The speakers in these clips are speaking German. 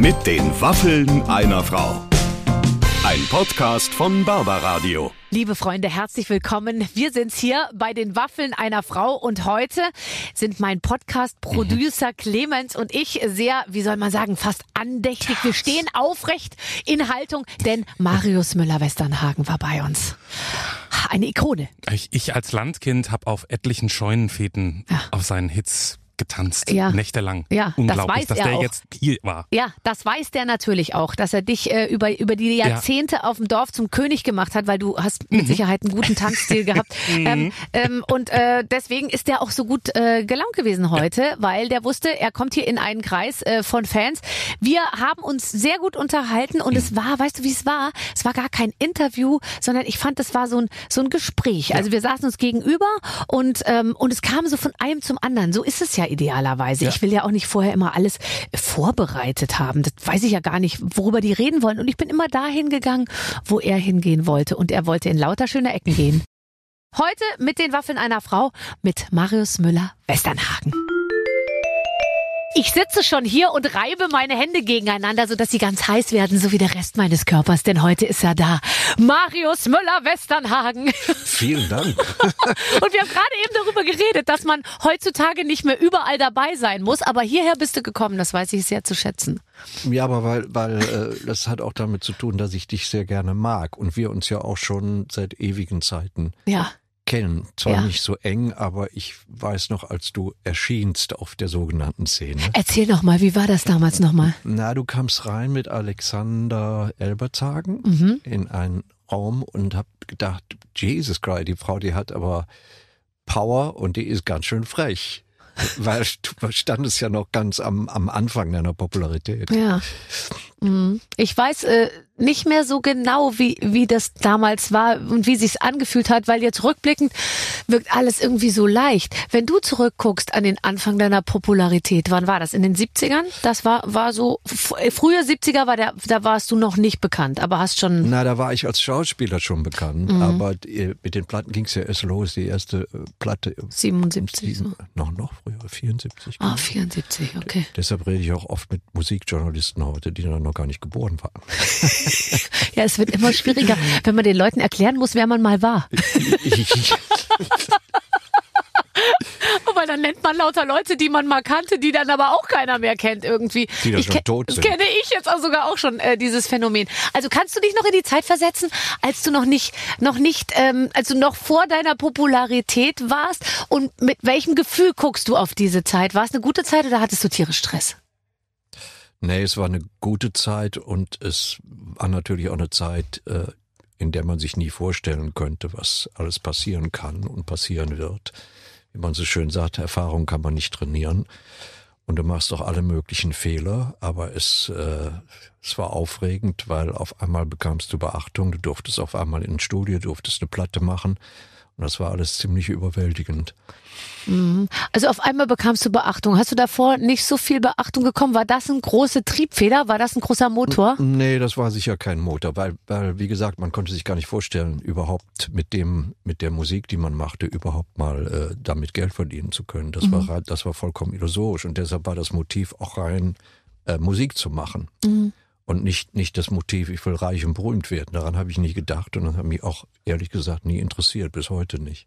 Mit den Waffeln einer Frau. Ein Podcast von Barbaradio. Liebe Freunde, herzlich willkommen. Wir sind's hier bei den Waffeln einer Frau und heute sind mein Podcast-Producer Clemens und ich sehr, wie soll man sagen, fast andächtig. Wir stehen aufrecht in Haltung, denn Marius Müller-Westernhagen war bei uns. Eine Ikone. Ich als Landkind habe auf etlichen Scheunenfeten auf seinen Hits getanzt, nächtelang. Ja, unglaublich, das weiß dass der auch. jetzt hier war. Ja, das weiß der natürlich auch, dass er dich über die Jahrzehnte auf dem Dorf zum König gemacht hat, weil du hast mit Sicherheit einen guten Tanzstil gehabt. Deswegen ist der auch so gut gelaunt gewesen heute, weil der wusste, er kommt hier in einen Kreis von Fans. Wir haben uns sehr gut unterhalten und es war, weißt du, wie es war? Es war gar kein Interview, sondern ich fand, es war so ein Gespräch. Also wir saßen uns gegenüber und es kam so von einem zum anderen. So ist es ja idealerweise. Ich will ja auch nicht vorher immer alles vorbereitet haben. Das weiß ich ja gar nicht, worüber die reden wollen. Und ich bin immer dahin gegangen, wo er hingehen wollte. Und er wollte in lauter schöne Ecken gehen. Heute mit den Waffeln einer Frau mit Marius Müller-Westernhagen. Ich sitze schon hier und reibe meine Hände gegeneinander, sodass sie ganz heiß werden, so wie der Rest meines Körpers. Denn heute ist er da. Marius Müller-Westernhagen. Vielen Dank. Und wir haben gerade eben darüber geredet, dass man heutzutage nicht mehr überall dabei sein muss. Aber hierher bist du gekommen, das weiß ich sehr zu schätzen. Ja, aber weil das hat auch damit zu tun, dass ich dich sehr gerne mag. Und wir uns ja auch schon seit ewigen Zeiten kennen. Zwar nicht so eng, aber ich weiß noch, als du erschienst auf der sogenannten Szene. Erzähl noch mal, wie war das damals nochmal? Na, du kamst rein mit Alexander Elbertshagen in einen Raum und hab gedacht, Jesus Christ, die Frau, die hat aber Power und die ist ganz schön frech. Weil du standest ja noch ganz am Anfang deiner Popularität. Ja. Ich weiß nicht mehr so genau, wie das damals war und wie sich's angefühlt hat, weil jetzt rückblickend wirkt alles irgendwie so leicht. Wenn du zurückguckst an den Anfang deiner Popularität, wann war das? In den 70ern? Das war so, frühe 70er da warst du noch nicht bekannt, aber hast schon... Na, da war ich als Schauspieler schon bekannt, aber mit den Platten ging's ja erst los, die erste Platte... 77 so. Noch früher, 74. Ah, 74, okay. Deshalb rede ich auch oft mit Musikjournalisten heute, die dann noch gar nicht geboren waren. Ja, es wird immer schwieriger, wenn man den Leuten erklären muss, wer man mal war. Weil dann nennt man lauter Leute, die man mal kannte, die dann aber auch keiner mehr kennt irgendwie. Die dann schon tot sind. Das kenne ich jetzt auch sogar auch schon, dieses Phänomen. Also kannst du dich noch in die Zeit versetzen, als du als du noch vor deiner Popularität warst und mit welchem Gefühl guckst du auf diese Zeit? War es eine gute Zeit oder hattest du tierisch Stress? Nee, es war eine gute Zeit und es war natürlich auch eine Zeit, in der man sich nie vorstellen könnte, was alles passieren kann und passieren wird. Wie man so schön sagt, Erfahrung kann man nicht trainieren und du machst auch alle möglichen Fehler, aber es war aufregend, weil auf einmal bekamst du Beachtung, du durftest auf einmal ins Studio, durftest eine Platte machen und das war alles ziemlich überwältigend. Also auf einmal bekamst du Beachtung. Hast du davor nicht so viel Beachtung bekommen? War das ein großer Triebfeder? War das ein großer Motor? Nee, das war sicher kein Motor, weil wie gesagt, man konnte sich gar nicht vorstellen, überhaupt mit der Musik, die man machte, überhaupt mal damit Geld verdienen zu können. Das war vollkommen illusorisch und deshalb war das Motiv auch rein, Musik zu machen. Und nicht das Motiv, ich will reich und berühmt werden. Daran habe ich nie gedacht und das hat mich auch ehrlich gesagt nie interessiert, bis heute nicht.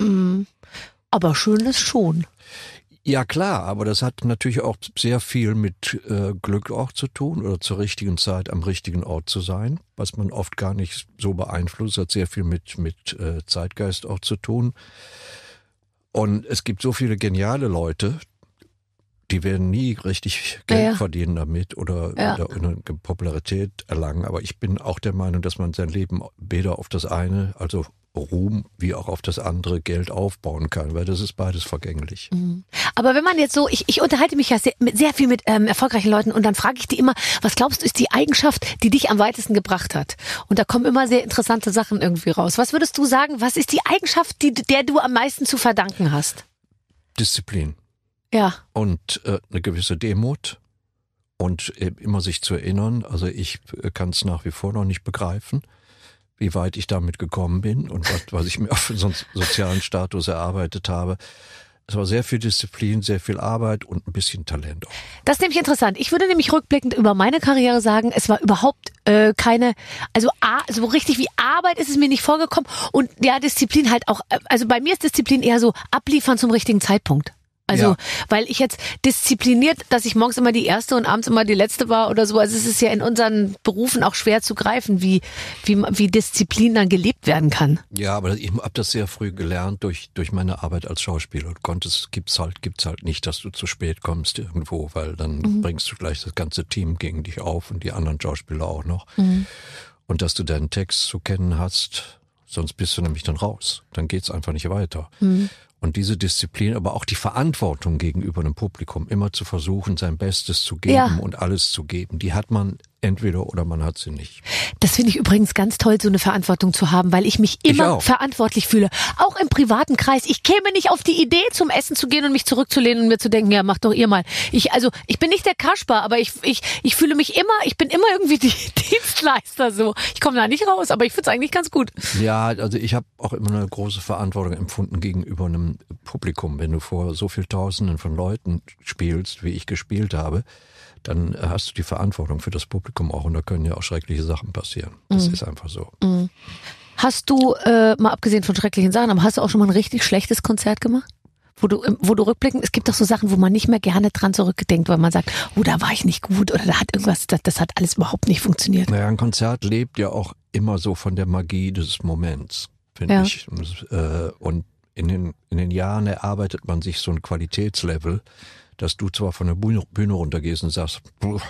Aber schön ist schon. Ja klar, aber das hat natürlich auch sehr viel mit Glück auch zu tun oder zur richtigen Zeit am richtigen Ort zu sein, was man oft gar nicht so beeinflusst, hat sehr viel mit Zeitgeist auch zu tun. Und es gibt so viele geniale Leute, die werden nie richtig Geld verdienen damit oder eine Popularität erlangen. Aber ich bin auch der Meinung, dass man sein Leben weder auf das eine, also Ruhm, wie auch auf das andere Geld aufbauen kann, weil das ist beides vergänglich. Aber wenn man jetzt so, ich unterhalte mich ja sehr viel mit erfolgreichen Leuten und dann frage ich die immer, was glaubst du ist die Eigenschaft, die dich am weitesten gebracht hat? Und da kommen immer sehr interessante Sachen irgendwie raus. Was würdest du sagen, was ist die Eigenschaft, der du am meisten zu verdanken hast? Disziplin. Ja. Und eine gewisse Demut und immer sich zu erinnern. Also ich kann es nach wie vor noch nicht begreifen, wie weit ich damit gekommen bin und was ich mir auf so einen sozialen Status erarbeitet habe. Es war sehr viel Disziplin, sehr viel Arbeit und ein bisschen Talent auch. Das ist nämlich interessant. Ich würde nämlich rückblickend über meine Karriere sagen, es war überhaupt keine, also so richtig wie Arbeit ist es mir nicht vorgekommen und ja, Disziplin halt auch, also bei mir ist Disziplin eher so abliefern zum richtigen Zeitpunkt. Also, weil ich jetzt diszipliniert, dass ich morgens immer die Erste und abends immer die Letzte war oder so. Also es ist ja in unseren Berufen auch schwer zu greifen, wie Disziplin dann gelebt werden kann. Ja, aber ich habe das sehr früh gelernt durch meine Arbeit als Schauspieler. Gibt's halt nicht, dass du zu spät kommst irgendwo, weil dann bringst du gleich das ganze Team gegen dich auf und die anderen Schauspieler auch noch. Und dass du deinen Text zu kennen hast, sonst bist du nämlich dann raus. Dann geht's einfach nicht weiter. Und diese Disziplin, aber auch die Verantwortung gegenüber dem Publikum, immer zu versuchen, sein Bestes zu geben und alles zu geben, die hat man entweder oder man hat sie nicht. Das finde ich übrigens ganz toll, so eine Verantwortung zu haben, weil ich mich immer verantwortlich fühle. Auch im privaten Kreis. Ich käme nicht auf die Idee, zum Essen zu gehen und mich zurückzulehnen und mir zu denken, ja, mach doch ihr mal. Ich bin nicht der Kasper, aber ich fühle mich immer, ich bin immer irgendwie die Dienstleister so. Ich komme da nicht raus, aber ich finde es eigentlich ganz gut. Ja, also ich habe auch immer eine große Verantwortung empfunden gegenüber einem Publikum. Wenn du vor so viel Tausenden von Leuten spielst, wie ich gespielt habe, dann hast du die Verantwortung für das Publikum auch und da können ja auch schreckliche Sachen passieren. Das ist einfach so. Hast du, mal abgesehen von schrecklichen Sachen, aber hast du auch schon mal ein richtig schlechtes Konzert gemacht? Wo du rückblickend, es gibt doch so Sachen, wo man nicht mehr gerne dran zurückdenkt, weil man sagt, oh, da war ich nicht gut oder da hat irgendwas, das hat alles überhaupt nicht funktioniert. Naja, ein Konzert lebt ja auch immer so von der Magie des Moments, finde ich. Und in den Jahren erarbeitet man sich so ein Qualitätslevel, dass du zwar von der Bühne runtergehst und sagst,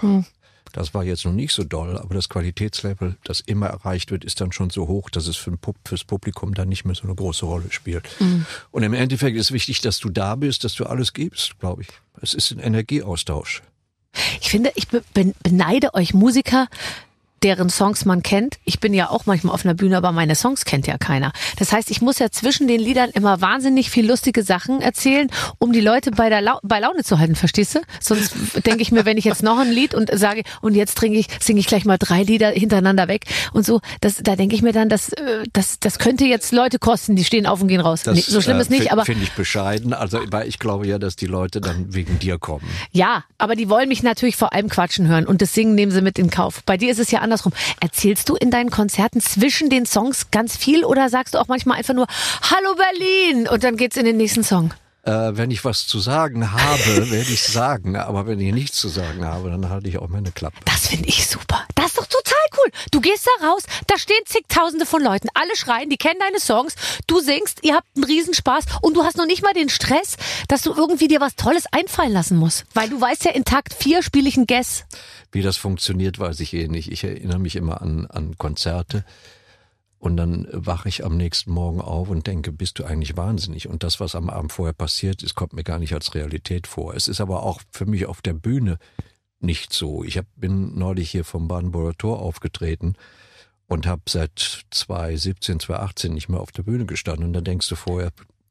das war jetzt noch nicht so doll, aber das Qualitätslevel, das immer erreicht wird, ist dann schon so hoch, dass es fürs Publikum dann nicht mehr so eine große Rolle spielt. Und im Endeffekt ist wichtig, dass du da bist, dass du alles gibst, glaube ich. Es ist ein Energieaustausch. Ich finde, ich beneide euch Musiker, deren Songs man kennt. Ich bin ja auch manchmal auf einer Bühne, aber meine Songs kennt ja keiner. Das heißt, ich muss ja zwischen den Liedern immer wahnsinnig viel lustige Sachen erzählen, um die Leute bei Laune zu halten, verstehst du? Sonst denke ich mir, wenn ich jetzt noch ein Lied und sage, und jetzt singe ich gleich mal 3 Lieder hintereinander weg und so, da denke ich mir dann, das könnte jetzt Leute kosten, die stehen auf und gehen raus. Nee, so schlimm ist nicht, aber finde ich bescheiden. Also, weil ich glaube ja, dass die Leute dann wegen dir kommen. Ja, aber die wollen mich natürlich vor allem quatschen hören und das Singen nehmen sie mit in Kauf. Bei dir ist es ja andersrum. Erzählst du in deinen Konzerten zwischen den Songs ganz viel oder sagst du auch manchmal einfach nur Hallo Berlin und dann geht's in den nächsten Song? Wenn ich was zu sagen habe, werde ich sagen. Aber wenn ich nichts zu sagen habe, dann halte ich auch meine Klappe. Das finde ich super. Das ist doch total cool. Du gehst da raus, da stehen zigtausende von Leuten. Alle schreien, die kennen deine Songs. Du singst, ihr habt einen Riesenspaß. Und du hast noch nicht mal den Stress, dass du irgendwie dir was Tolles einfallen lassen musst. Weil du weißt ja, in Takt 4 spiele ich ein Guess. Wie das funktioniert, weiß ich nicht. Ich erinnere mich immer an Konzerte. Und dann wache ich am nächsten Morgen auf und denke, bist du eigentlich wahnsinnig? Und das, was am Abend vorher passiert ist, kommt mir gar nicht als Realität vor. Es ist aber auch für mich auf der Bühne nicht so. Ich bin neulich hier vom Brandenburger Tor aufgetreten und habe seit 2017, 2018 nicht mehr auf der Bühne gestanden. Und dann denkst du vorher,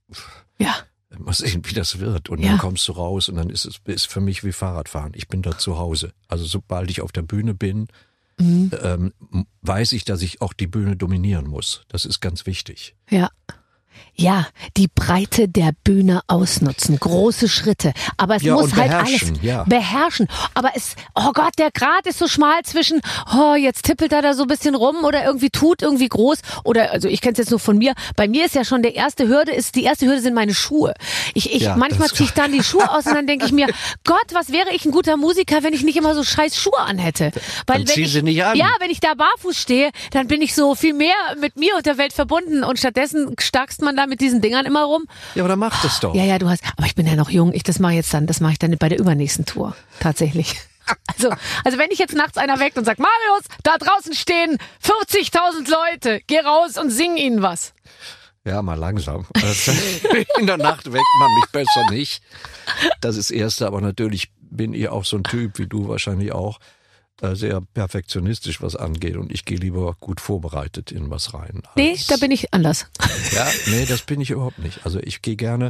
mal sehen, wie das wird. Und dann kommst du raus und dann ist es für mich wie Fahrradfahren. Ich bin da zu Hause. Also sobald ich auf der Bühne bin, weiß ich, dass ich auch die Bühne dominieren muss. Das ist ganz wichtig. Ja, die Breite der Bühne ausnutzen. Große Schritte. Aber es muss halt alles beherrschen. Aber oh Gott, der Grat ist so schmal zwischen, jetzt tippelt er da so ein bisschen rum oder irgendwie tut irgendwie groß. Oder, also ich kenne es jetzt nur von mir. Bei mir ist ja schon die erste Hürde sind meine Schuhe. Manchmal ziehe ich dann die Schuhe aus und dann denke ich mir, Gott, was wäre ich ein guter Musiker, wenn ich nicht immer so scheiß Schuhe anhätte? Weil dann zieh sie nicht an. Ja, wenn ich da barfuß stehe, dann bin ich so viel mehr mit mir und der Welt verbunden und stattdessen starkst man da mit diesen Dingern immer rum. Ja, aber dann mach das doch. Ja, aber ich bin ja noch jung. Das mache ich dann bei der übernächsten Tour. Tatsächlich. Also wenn ich jetzt nachts einer weckt und sagt, Marius, da draußen stehen 40.000 Leute, geh raus und sing ihnen was. Ja, mal langsam. In der Nacht weckt man mich besser nicht. Das ist das Erste, aber natürlich bin ich auch so ein Typ, wie du wahrscheinlich auch, sehr perfektionistisch, was angeht. Und ich gehe lieber gut vorbereitet in was rein. Nee, da bin ich anders. Ja, nee, das bin ich überhaupt nicht. Also ich gehe gerne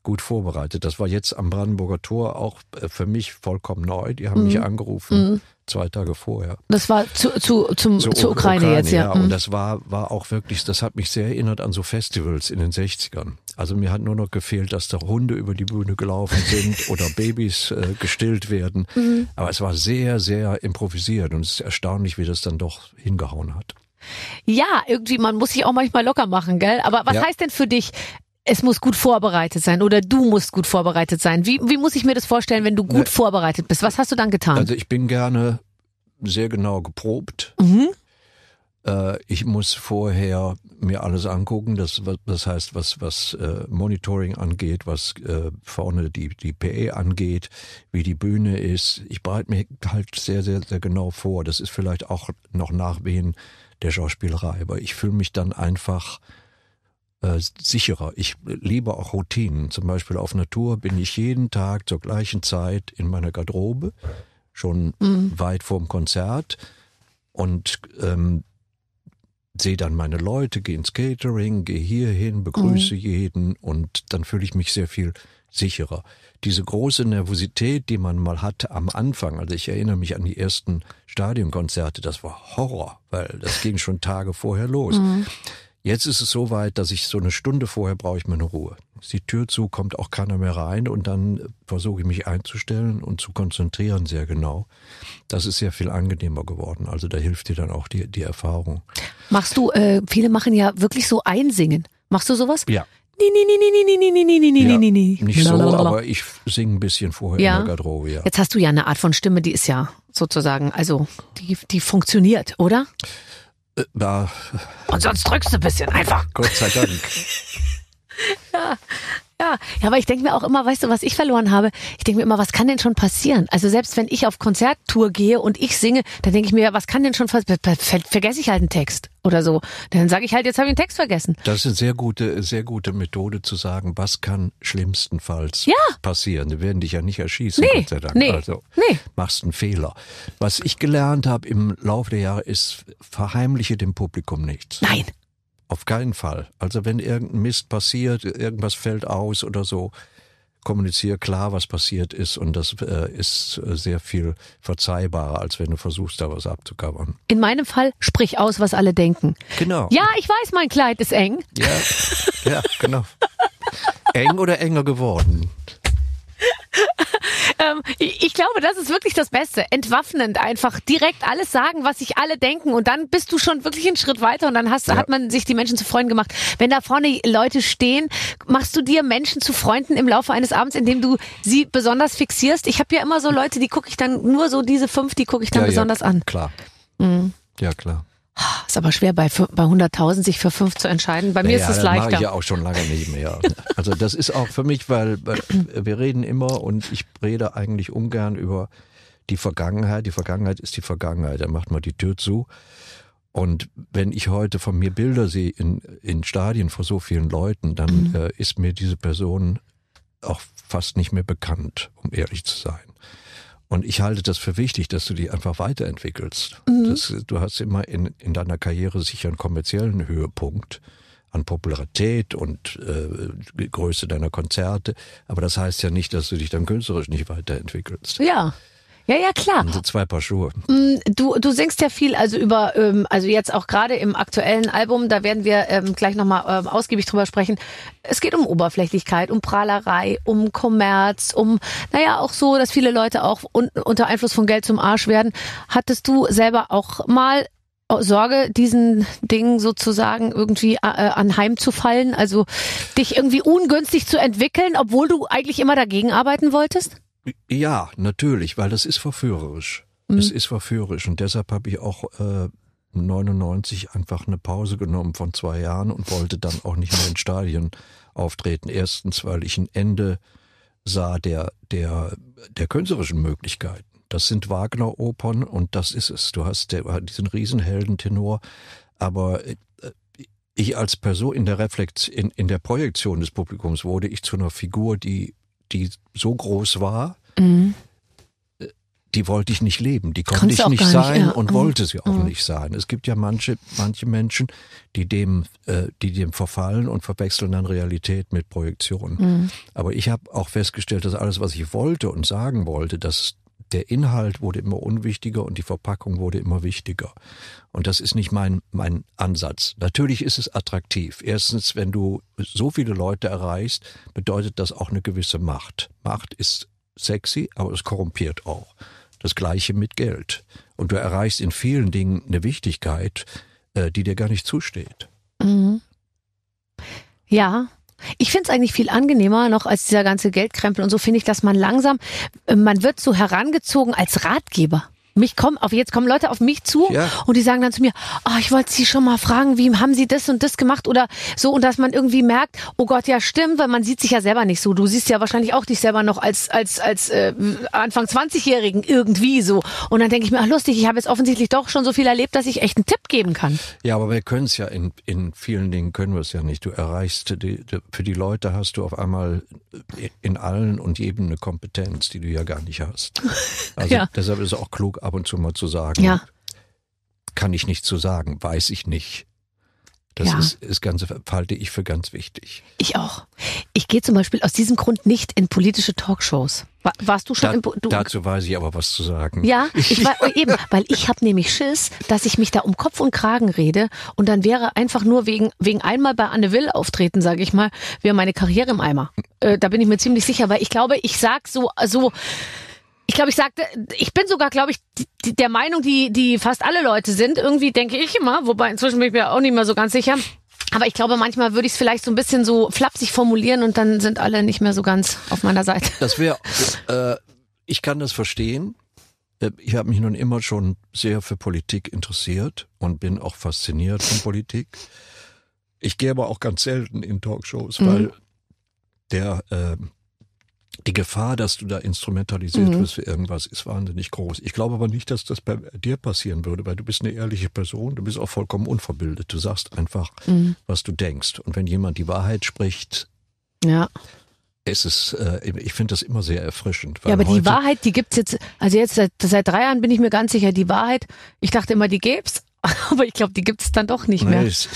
gut vorbereitet. Das war jetzt am Brandenburger Tor auch für mich vollkommen neu. Die haben mich angerufen 2 Tage vorher. Das war zur Ukraine jetzt, ja. Und das war auch wirklich, das hat mich sehr erinnert an so Festivals in den 60ern. Also mir hat nur noch gefehlt, dass da Hunde über die Bühne gelaufen sind oder Babys gestillt werden. Aber es war sehr, sehr improvisiert und es ist erstaunlich, wie das dann doch hingehauen hat. Ja, irgendwie, man muss sich auch manchmal locker machen, gell? Aber was heißt denn für dich, es muss gut vorbereitet sein oder du musst gut vorbereitet sein? Wie muss ich mir das vorstellen, wenn du gut vorbereitet bist? Was hast du dann getan? Also ich bin gerne sehr genau geprobt. Ich muss vorher mir alles angucken, das heißt, was Monitoring angeht, was vorne die PA angeht, wie die Bühne ist. Ich bereite mich halt sehr, sehr, sehr genau vor. Das ist vielleicht auch noch Nachwehen der Schauspielerei, aber ich fühle mich dann einfach sicherer. Ich liebe auch Routinen. Zum Beispiel auf einer Tour bin ich jeden Tag zur gleichen Zeit in meiner Garderobe, schon weit vorm Konzert und sehe dann meine Leute, gehe ins Catering, gehe hierhin, begrüße jeden und dann fühle ich mich sehr viel sicherer. Diese große Nervosität, die man mal hatte am Anfang, also ich erinnere mich an die ersten Stadionkonzerte, das war Horror, weil das ging schon Tage vorher los. Jetzt ist es so weit, dass ich so eine Stunde vorher brauche ich meine Ruhe. Ist die Tür zu, kommt auch keiner mehr rein und dann versuche ich mich einzustellen und zu konzentrieren sehr genau. Das ist sehr viel angenehmer geworden. Also da hilft dir dann auch die Erfahrung. Machst du, viele machen ja wirklich so Einsingen. Machst du sowas? Ja. Ja, nicht so, aber ich singe ein bisschen vorher in der Garderobe, ja. Jetzt hast du ja eine Art von Stimme, die ist ja sozusagen, also die funktioniert, oder? Ja. Und sonst drückst du ein bisschen einfach. Gott sei Dank. Ja, aber ich denke mir auch immer, weißt du, was ich verloren habe? Ich denke mir immer, was kann denn schon passieren? Also selbst wenn ich auf Konzerttour gehe und ich singe, dann denke ich mir, was kann denn schon passieren? Vergesse ich halt einen Text oder so. Dann sage ich halt, jetzt habe ich einen Text vergessen. Das ist eine sehr gute Methode zu sagen, was kann schlimmstenfalls passieren. Die werden dich ja nicht erschießen, Gott sei Dank. Also machst einen Fehler. Was ich gelernt habe im Laufe der Jahre ist, verheimliche dem Publikum nichts. Nein. Auf keinen Fall. Also wenn irgendein Mist passiert, irgendwas fällt aus oder so, kommuniziere klar, was passiert ist und das ist sehr viel verzeihbarer, als wenn du versuchst, da was abzucovern. In meinem Fall, sprich aus, was alle denken. Genau. Ja, ich weiß, mein Kleid ist eng. Ja, genau. Eng oder enger geworden? Ich glaube, das ist wirklich das Beste. Entwaffnend einfach direkt alles sagen, was sich alle denken und dann bist du schon wirklich einen Schritt weiter und dann hat man sich die Menschen zu Freunden gemacht. Wenn da vorne Leute stehen, machst du dir Menschen zu Freunden im Laufe eines Abends, indem du sie besonders fixierst? Ich habe ja immer so Leute, die gucke ich dann, nur so diese 5, die gucke ich dann besonders an. Klar. Ja, klar. Ist aber schwer, bei 100.000 sich für 5 zu entscheiden. Bei mir ist es leichter. Das mache ich ja auch schon lange nicht mehr. Also das ist auch für mich, weil wir reden immer und ich rede eigentlich ungern über die Vergangenheit. Die Vergangenheit ist die Vergangenheit. Da macht man die Tür zu. Und wenn ich heute von mir Bilder sehe in Stadien vor so vielen Leuten, dann ist mir diese Person auch fast nicht mehr bekannt, um ehrlich zu sein. Und ich halte das für wichtig, dass du dich einfach weiterentwickelst. Du hast immer in deiner Karriere sicher einen kommerziellen Höhepunkt an Popularität und Größe deiner Konzerte. Aber das heißt ja nicht, dass du dich dann künstlerisch nicht weiterentwickelst. Ja, klar. Also 2 Paar Schuhe. Du singst ja viel, also über, also jetzt auch gerade im aktuellen Album, da werden wir gleich nochmal ausgiebig drüber sprechen. Es geht um Oberflächlichkeit, um Prahlerei, um Kommerz, auch so, dass viele Leute auch unter Einfluss von Geld zum Arsch werden. Hattest du selber auch mal Sorge, diesen Dingen sozusagen irgendwie anheimzufallen, also dich irgendwie ungünstig zu entwickeln, obwohl du eigentlich immer dagegen arbeiten wolltest? Ja, natürlich, weil das ist verführerisch. Es ist verführerisch und deshalb habe ich auch 99 einfach eine Pause genommen von 2 Jahren und wollte dann auch nicht mehr in Stadien auftreten. Erstens, weil ich ein Ende sah der künstlerischen Möglichkeiten. Das sind Wagner-Opern und das ist es. Du hast diesen Riesenheldentenor, aber ich als Person in der Projektion des Publikums wurde ich zu einer Figur, die so groß war, die wollte ich nicht leben, die konnte ich nicht sein und wollte sie auch nicht sein. Es gibt ja manche Menschen, die dem verfallen und verwechseln dann Realität mit Projektion. Aber ich habe auch festgestellt, dass alles, was ich wollte und sagen wollte, dass der Inhalt wurde immer unwichtiger und die Verpackung wurde immer wichtiger. Und das ist nicht mein Ansatz. Natürlich ist es attraktiv. Erstens, wenn du so viele Leute erreichst, bedeutet das auch eine gewisse Macht. Macht ist sexy, aber es korrumpiert auch. Das Gleiche mit Geld. Und du erreichst in vielen Dingen eine Wichtigkeit, die dir gar nicht zusteht. Mhm. Ja. Ich finde es eigentlich viel angenehmer noch als dieser ganze Geldkrempel und so finde ich, dass man langsam, man wird so herangezogen als Ratgeber. Jetzt kommen Leute auf mich zu und die sagen dann zu mir, ich wollte Sie schon mal fragen, wie haben Sie das und das gemacht oder so, und dass man irgendwie merkt, oh Gott, ja stimmt, weil man sieht sich ja selber nicht so. Du siehst ja wahrscheinlich auch dich selber noch als Anfang 20-Jährigen irgendwie so. Und dann denke ich mir, lustig, ich habe jetzt offensichtlich doch schon so viel erlebt, dass ich echt einen Tipp geben kann. Ja, aber wir können es ja in vielen Dingen können wir es ja nicht. Du erreichst, für die Leute hast du auf einmal in allen und jedem eine Kompetenz, die du ja gar nicht hast. Also deshalb ist es auch klug, ab und zu mal zu sagen, kann ich nicht zu sagen, weiß ich nicht. Das halte ich für ganz wichtig. Ich auch. Ich gehe zum Beispiel aus diesem Grund nicht in politische Talkshows. Warst du schon dazu weiß ich aber was zu sagen. Ja, weil ich habe nämlich Schiss, dass ich mich da um Kopf und Kragen rede und dann wäre einfach nur wegen einmal bei Anne Will auftreten, sage ich mal, wäre meine Karriere im Eimer. Da bin ich mir ziemlich sicher, weil ich glaube, ich bin sogar, glaube ich, der Meinung, die fast alle Leute sind. Irgendwie denke ich immer, wobei inzwischen bin ich mir auch nicht mehr so ganz sicher. Aber ich glaube, manchmal würde ich es vielleicht so ein bisschen so flapsig formulieren und dann sind alle nicht mehr so ganz auf meiner Seite. Ich kann das verstehen. Ich habe mich nun immer schon sehr für Politik interessiert und bin auch fasziniert von Politik. Ich gehe aber auch ganz selten in Talkshows, weil die Gefahr, dass du da instrumentalisiert wirst für irgendwas, ist wahnsinnig groß. Ich glaube aber nicht, dass das bei dir passieren würde, weil du bist eine ehrliche Person, du bist auch vollkommen unverbildet. Du sagst einfach, was du denkst. Und wenn jemand die Wahrheit spricht, ich finde das immer sehr erfrischend. Ja, aber die Wahrheit, die gibt's jetzt, also jetzt seit 3 Jahren bin ich mir ganz sicher, die Wahrheit, ich dachte immer, die gäb's. Aber ich glaube, die gibt es dann doch nicht mehr. Nee, ist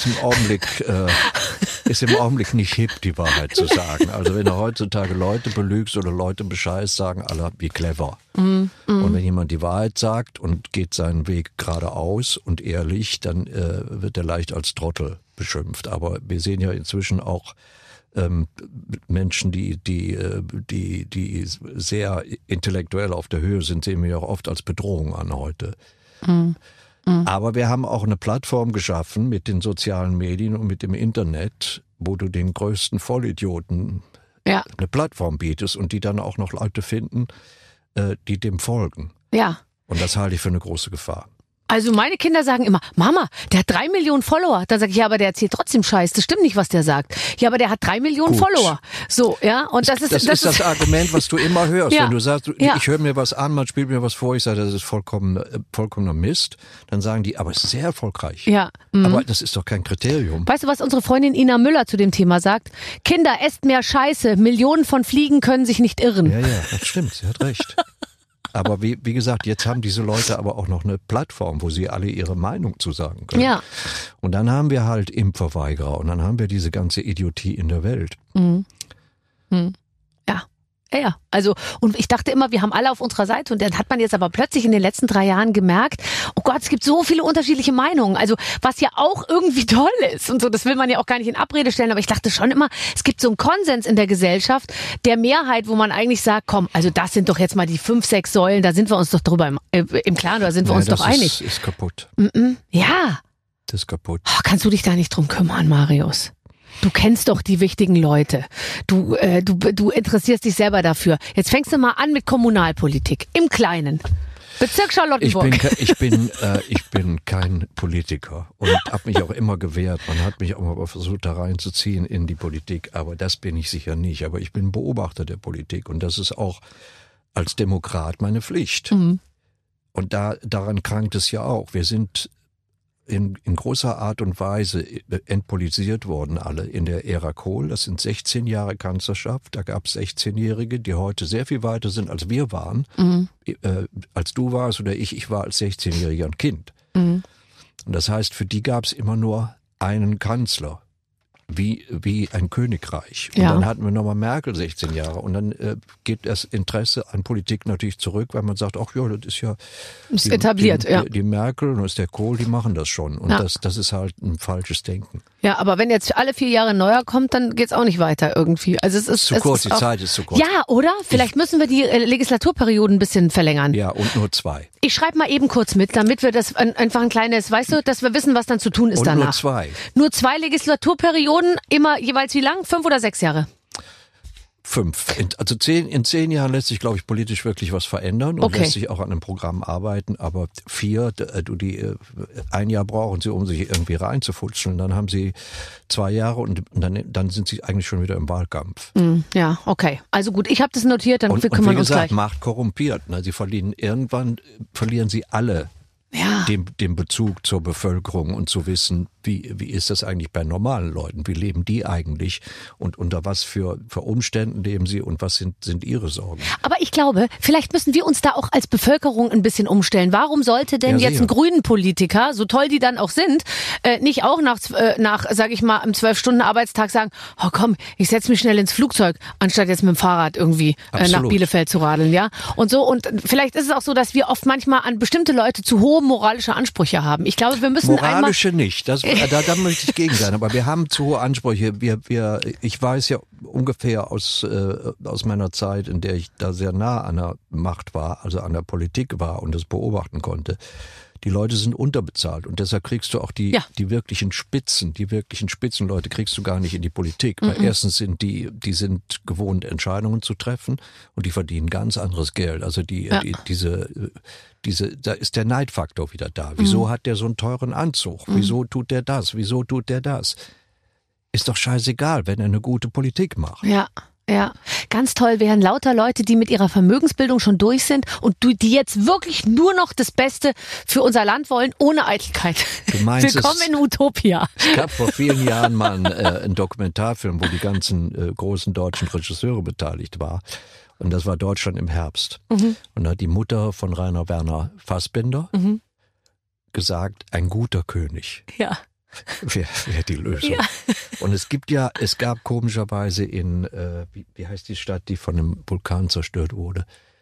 im Augenblick nicht hip, die Wahrheit zu sagen. Also wenn du heutzutage Leute belügst oder Leute bescheißt, sagen alle, wie clever. Und wenn jemand die Wahrheit sagt und geht seinen Weg geradeaus und ehrlich, dann wird er leicht als Trottel beschimpft. Aber wir sehen ja inzwischen auch Menschen, die sehr intellektuell auf der Höhe sind, sehen wir ja auch oft als Bedrohung an heute. Aber wir haben auch eine Plattform geschaffen mit den sozialen Medien und mit dem Internet, wo du den größten Vollidioten eine Plattform bietest und die dann auch noch Leute finden, die dem folgen. Ja. Und das halte ich für eine große Gefahr. Also meine Kinder sagen immer, Mama, der hat 3 Millionen Follower. Dann sage ich, ja, aber der erzählt trotzdem Scheiß. Das stimmt nicht, was der sagt. Ja, aber der hat 3 Millionen Follower. So, ja. Und das ist das Argument, was du immer hörst. Wenn du sagst, ich höre mir was an, man spielt mir was vor, ich sage, das ist vollkommener Mist. Dann sagen die, aber es ist sehr erfolgreich. Ja. Aber das ist doch kein Kriterium. Weißt du, was unsere Freundin Ina Müller zu dem Thema sagt? Kinder, esst mehr Scheiße. Millionen von Fliegen können sich nicht irren. Ja, das stimmt. Sie hat recht. Aber wie gesagt, jetzt haben diese Leute aber auch noch eine Plattform, wo sie alle ihre Meinung zu sagen können. Ja. Und dann haben wir halt Impfverweigerer und dann haben wir diese ganze Idiotie in der Welt. Ja, also, und ich dachte immer, wir haben alle auf unserer Seite, und dann hat man jetzt aber plötzlich in den letzten 3 Jahren gemerkt, oh Gott, es gibt so viele unterschiedliche Meinungen, also was ja auch irgendwie toll ist und so, das will man ja auch gar nicht in Abrede stellen, aber ich dachte schon immer, es gibt so einen Konsens in der Gesellschaft, der Mehrheit, wo man eigentlich sagt, komm, also das sind doch jetzt mal die 5, 6 Säulen, da sind wir uns doch drüber im Klaren, da sind wir uns doch einig. Das ist kaputt. Ja. Das ist kaputt. Oh, kannst du dich da nicht drum kümmern, Marius? Du kennst doch die wichtigen Leute. Du interessierst dich selber dafür. Jetzt fängst du mal an mit Kommunalpolitik. Im Kleinen. Bezirk Charlottenburg. Ich bin kein Politiker und habe mich auch immer gewehrt. Man hat mich auch mal versucht, da reinzuziehen in die Politik. Aber das bin ich sicher nicht. Aber ich bin Beobachter der Politik. Und das ist auch als Demokrat meine Pflicht. Und daran krankt es ja auch. Wir sind in großer Art und Weise entpolitisiert worden, alle in der Ära Kohl. Das sind 16 Jahre Kanzlerschaft. Da gab es 16-Jährige, die heute sehr viel weiter sind, als wir waren. Als du warst oder ich war als 16-Jähriger ein Kind. Und das heißt, für die gab es immer nur einen Kanzler. Wie ein Königreich. Und dann hatten wir nochmal Merkel 16 Jahre. Und dann geht das Interesse an Politik natürlich zurück, weil man sagt, ach ja, das ist ja ist etabliert, die Merkel und das ist der Kohl, die machen das schon. Und das ist halt ein falsches Denken. Ja, aber wenn jetzt alle 4 Jahre neuer kommt, dann geht's auch nicht weiter irgendwie. Also es ist zu kurz, die Zeit ist zu kurz. Ja, oder? Vielleicht müssen wir die Legislaturperioden ein bisschen verlängern. Ja, und nur 2. Ich schreibe mal eben kurz mit, damit wir das einfach ein kleines, weißt du, dass wir wissen, was dann zu tun ist und danach. Nur 2. Nur 2 Legislaturperioden, immer jeweils wie lang? 5 oder 6 Jahre? 5. Also in 10 Jahren lässt sich, glaube ich, politisch wirklich was verändern und lässt sich auch an einem Programm arbeiten. Aber 4, ein Jahr brauchen sie, um sich irgendwie reinzufutzeln. Dann haben sie 2 Jahre und dann sind sie eigentlich schon wieder im Wahlkampf. Ja, okay. Also gut, ich habe das notiert, dann kümmern wir uns gesagt, gleich. Macht korrumpiert. Irgendwann verlieren sie alle den Bezug zur Bevölkerung und zu wissen, wie ist das eigentlich bei normalen Leuten? Wie leben die eigentlich? Und unter was für Umständen leben sie und was sind ihre Sorgen? Aber ich glaube, vielleicht müssen wir uns da auch als Bevölkerung ein bisschen umstellen. Warum sollte denn jetzt ein grünen Politiker, so toll die dann auch sind, nicht auch nach sag ich mal, einem 12-Stunden-Arbeitstag sagen, oh komm, ich setze mich schnell ins Flugzeug, anstatt jetzt mit dem Fahrrad irgendwie nach Bielefeld zu radeln, ja? Und so, und vielleicht ist es auch so, dass wir oft manchmal an bestimmte Leute zu hohe moralische Ansprüche haben. Ich glaube, wir müssen moralische nicht, da möchte ich gegen sein, aber wir haben zu hohe Ansprüche. Ich weiß ja ungefähr aus meiner Zeit, in der ich da sehr nah an der Macht war, also an der Politik war und das beobachten konnte. Die Leute sind unterbezahlt und deshalb kriegst du auch die wirklichen Spitzenleute kriegst du gar nicht in die Politik. Weil erstens sind die sind gewohnt, Entscheidungen zu treffen und die verdienen ganz anderes Geld. Also da ist der Neidfaktor wieder da. Wieso hat der so einen teuren Anzug? Wieso tut der das? Wieso tut der das? Ist doch scheißegal, wenn er eine gute Politik macht. Ja, ganz toll wären lauter Leute, die mit ihrer Vermögensbildung schon durch sind und die jetzt wirklich nur noch das Beste für unser Land wollen, ohne Eitelkeit. Du meinst, willkommen in Utopia. Es gab vor vielen Jahren mal einen Dokumentarfilm, wo die ganzen großen deutschen Regisseure beteiligt waren. Und das war Deutschland im Herbst. Und da hat die Mutter von Rainer Werner Fassbinder gesagt, ein guter König. Ja. Wäre die Lösung. Ja. Und es gab komischerweise wie heißt die Stadt, die von einem Vulkan zerstört wurde?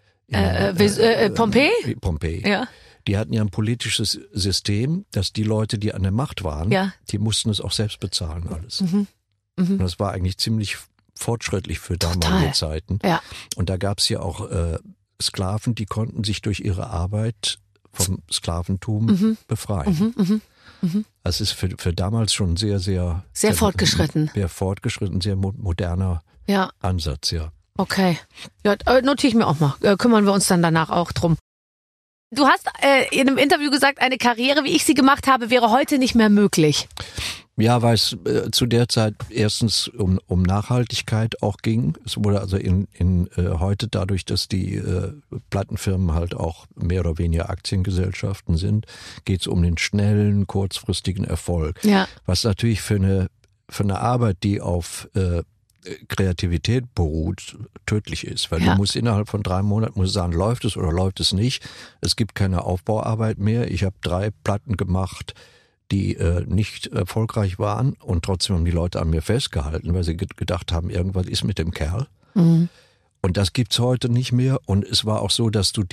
Pompeji? Pompeji. Ja. Die hatten ja ein politisches System, dass die Leute, die an der Macht waren, die mussten es auch selbst bezahlen alles. Und das war eigentlich ziemlich fortschrittlich für damalige Zeiten. Ja. Und da gab es ja auch Sklaven, die konnten sich durch ihre Arbeit vom Sklaventum befreien. Das ist für damals schon sehr fortgeschritten. Sehr fortgeschritten, sehr moderner Ansatz, ja. Okay. Ja, notiere ich mir auch mal. Kümmern wir uns dann danach auch drum. Du hast in einem Interview gesagt, eine Karriere, wie ich sie gemacht habe, wäre heute nicht mehr möglich. Ja, weil es zu der Zeit erstens um Nachhaltigkeit auch ging. Es wurde also heute dadurch, dass die Plattenfirmen halt auch mehr oder weniger Aktiengesellschaften sind, geht es um den schnellen, kurzfristigen Erfolg. Ja. Was natürlich für eine Arbeit, die auf Kreativität beruht, tödlich ist. Weil du musst innerhalb von 3 Monaten sagen, läuft es oder läuft es nicht. Es gibt keine Aufbauarbeit mehr. Ich habe 3 Platten gemacht, die nicht erfolgreich waren und trotzdem haben die Leute an mir festgehalten, weil sie gedacht haben, irgendwas ist mit dem Kerl. Und das gibt's heute nicht mehr. Und es war auch so, dass du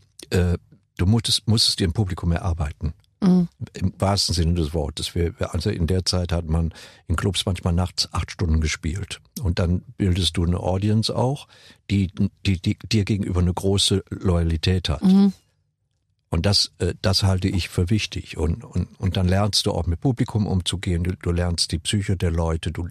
musstest dir ein Publikum erarbeiten. Im wahrsten Sinne des Wortes. Also in der Zeit hat man in Clubs manchmal nachts 8 Stunden gespielt. Und dann bildest du eine Audience auch, die dir gegenüber eine große Loyalität hat. Und das halte ich für wichtig. Und dann lernst du auch mit Publikum umzugehen. Du lernst die Psyche der Leute. Du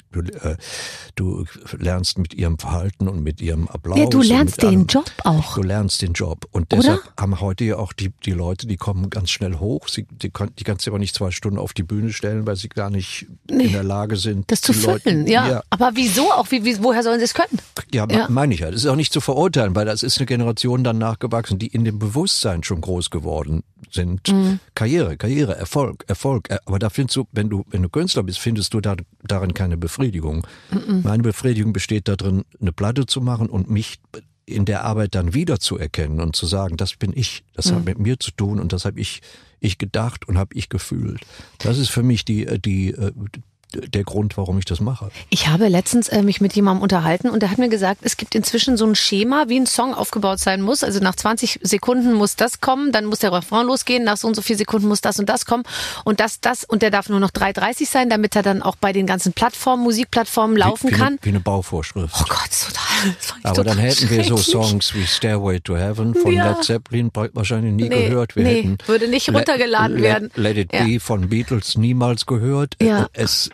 lernst mit ihrem Verhalten und mit ihrem Applaus. Ja, du lernst den Job auch. Du lernst den Job. Und deshalb haben heute ja auch die Leute, die kommen ganz schnell hoch. Die kannst du aber nicht 2 Stunden auf die Bühne stellen, weil sie gar nicht in der Lage sind, das zu füllen. Ja. Aber wieso auch? Woher sollen sie es können? meine ich ja. Das ist auch nicht zu verurteilen, weil das ist eine Generation dann nachgewachsen, die in dem Bewusstsein schon groß geworden sind. Karriere, Erfolg. Aber da findest du, wenn du Künstler bist, findest du darin keine Befriedigung. Meine Befriedigung besteht darin, eine Platte zu machen und mich in der Arbeit dann wiederzuerkennen und zu sagen, das bin ich, das hat mit mir zu tun und das habe ich gedacht und habe ich gefühlt. Das ist für mich der Grund, warum ich das mache. Ich habe letztens mich mit jemandem unterhalten und der hat mir gesagt, es gibt inzwischen so ein Schema, wie ein Song aufgebaut sein muss. Also nach 20 Sekunden muss das kommen, dann muss der Refrain losgehen, nach so und so 4 Sekunden muss das und das kommen und das und der darf nur noch 3,30 sein, damit er dann auch bei den ganzen Plattformen, Musikplattformen laufen kann. Wie eine Bauvorschrift. Oh Gott, total. Aber dann hätten wir so Songs wie Stairway to Heaven von Led Zeppelin wahrscheinlich nie gehört. Wir hätten würde nicht runtergeladen werden. Let It Be von Beatles niemals gehört. Ja.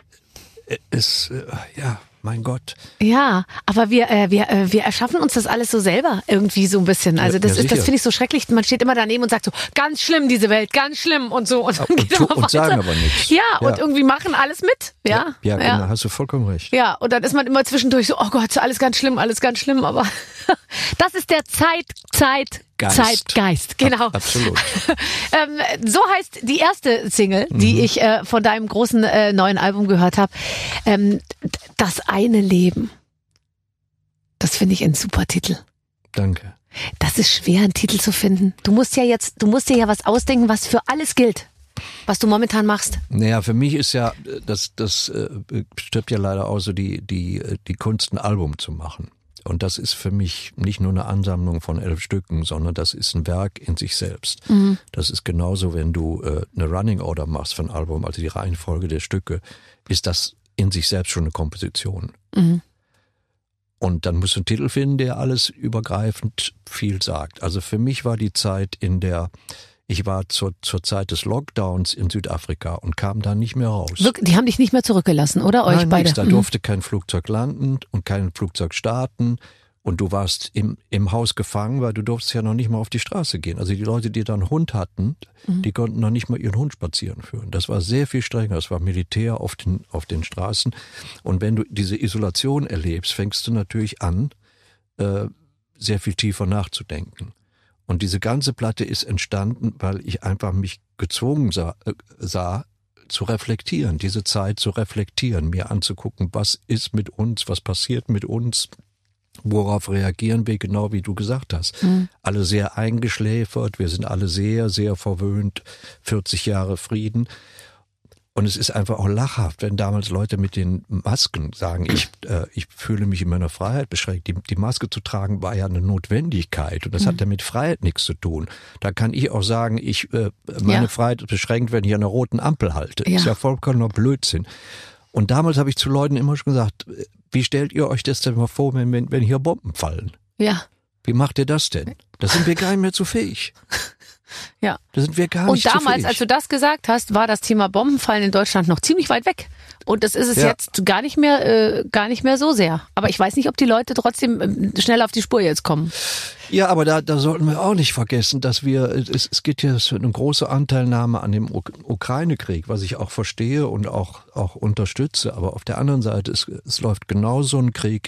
Mein Gott. Ja, aber wir erschaffen uns das alles so selber irgendwie so ein bisschen. Also das finde ich so schrecklich. Man steht immer daneben und sagt so, ganz schlimm diese Welt, ganz schlimm und so. Und dann geht und sagen aber nichts. Ja, und irgendwie machen alles mit. Ja, genau, hast du vollkommen recht. Ja, und dann ist man immer zwischendurch so, oh Gott, alles ganz schlimm, aber das ist der Zeitgeist, genau. Absolut. So heißt die erste Single, die ich von deinem großen neuen Album gehört habe. Das eine Leben. Das finde ich ein super Titel. Danke. Das ist schwer, einen Titel zu finden. Du musst dir ja was ausdenken, was für alles gilt, was du momentan machst. Naja, für mich ist ja, das stirbt ja leider aus, so die Kunst, ein Album zu machen. Und das ist für mich nicht nur eine Ansammlung von 11 Stücken, sondern das ist ein Werk in sich selbst. Das ist genauso, wenn du eine Running Order machst für ein Album, also die Reihenfolge der Stücke, ist das in sich selbst schon eine Komposition. Und dann musst du einen Titel finden, der alles übergreifend viel sagt. Also für mich war die Zeit ich war zur Zeit des Lockdowns in Südafrika und kam da nicht mehr raus. Die haben dich nicht mehr zurückgelassen, oder? Euch Nein, beide? Nix. Da durfte kein Flugzeug landen und kein Flugzeug starten. Und du warst im Haus gefangen, weil du durftest ja noch nicht mal auf die Straße gehen. Also die Leute, die da einen Hund hatten, die konnten noch nicht mal ihren Hund spazieren führen. Das war sehr viel strenger. Das war Militär auf den Straßen. Und wenn du diese Isolation erlebst, fängst du natürlich an, sehr viel tiefer nachzudenken. Und diese ganze Platte ist entstanden, weil ich einfach mich gezwungen sah, zu reflektieren, diese Zeit zu reflektieren, mir anzugucken, was ist mit uns, was passiert mit uns, worauf reagieren wir, genau wie du gesagt hast. Alle sehr eingeschläfert, wir sind alle sehr, sehr verwöhnt, 40 Jahre Frieden. Und es ist einfach auch lachhaft, wenn damals Leute mit den Masken sagen, ich fühle mich in meiner Freiheit beschränkt. Die Maske zu tragen war ja eine Notwendigkeit und das hat ja mit Freiheit nichts zu tun. Da kann ich auch sagen, meine Freiheit ist beschränkt, wenn ich an einer roten Ampel halte. Ja. Ist ja vollkommener Blödsinn. Und damals habe ich zu Leuten immer schon gesagt, wie stellt ihr euch das denn mal vor, wenn hier Bomben fallen? Ja. Wie macht ihr das denn? Da sind wir gar nicht mehr zu fähig. Ja. Da sind wir gar nicht Und damals, zu fähig. als du das gesagt hast, war das Thema Bombenfallen in Deutschland noch ziemlich weit weg. Und das ist es jetzt gar nicht mehr so sehr. Aber ich weiß nicht, ob die Leute trotzdem schnell auf die Spur jetzt kommen. Ja, aber da sollten wir auch nicht vergessen, dass es geht ja eine große Anteilnahme an dem Ukraine-Krieg, was ich auch verstehe und auch unterstütze. Aber auf der anderen Seite, es läuft genauso ein Krieg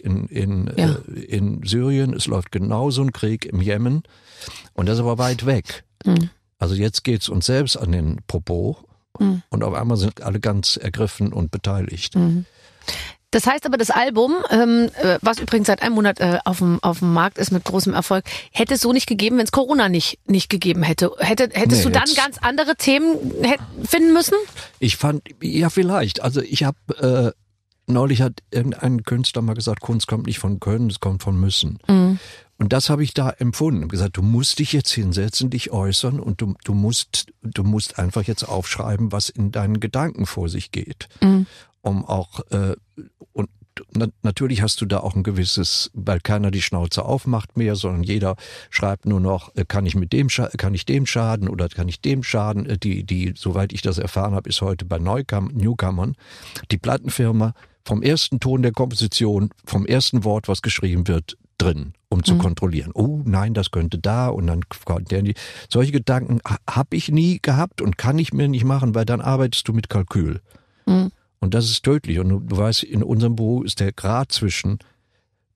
in Syrien, es läuft genauso ein Krieg im Jemen und das ist aber weit weg. Also jetzt geht's uns selbst an den Popo und auf einmal sind alle ganz ergriffen und beteiligt. Das heißt aber, das Album, was übrigens seit einem Monat auf dem Markt ist mit großem Erfolg, hätte es so nicht gegeben, wenn es Corona nicht gegeben hätte. Hättest du dann ganz andere Themen finden müssen? Ich fand, ja vielleicht. Also ich habe, neulich hat irgendein Künstler mal gesagt, Kunst kommt nicht von Können, es kommt von Müssen. Und das habe ich da empfunden. Ich habe gesagt, du musst dich jetzt hinsetzen, dich äußern und du musst einfach jetzt aufschreiben, was in deinen Gedanken vor sich geht. Um auch, und natürlich hast du da auch ein gewisses, weil keiner die Schnauze aufmacht mehr, sondern jeder schreibt nur noch, kann ich dem schaden oder kann ich dem schaden? Die, soweit ich das erfahren habe, ist heute bei Newcomern, die Plattenfirma vom ersten Ton der Komposition, vom ersten Wort, was geschrieben wird, drin, um zu kontrollieren. Oh nein, das könnte da und dann solche Gedanken habe ich nie gehabt und kann ich mir nicht machen, weil dann arbeitest du mit Kalkül. Und das ist tödlich. Und du weißt, in unserem Beruf ist der Grad zwischen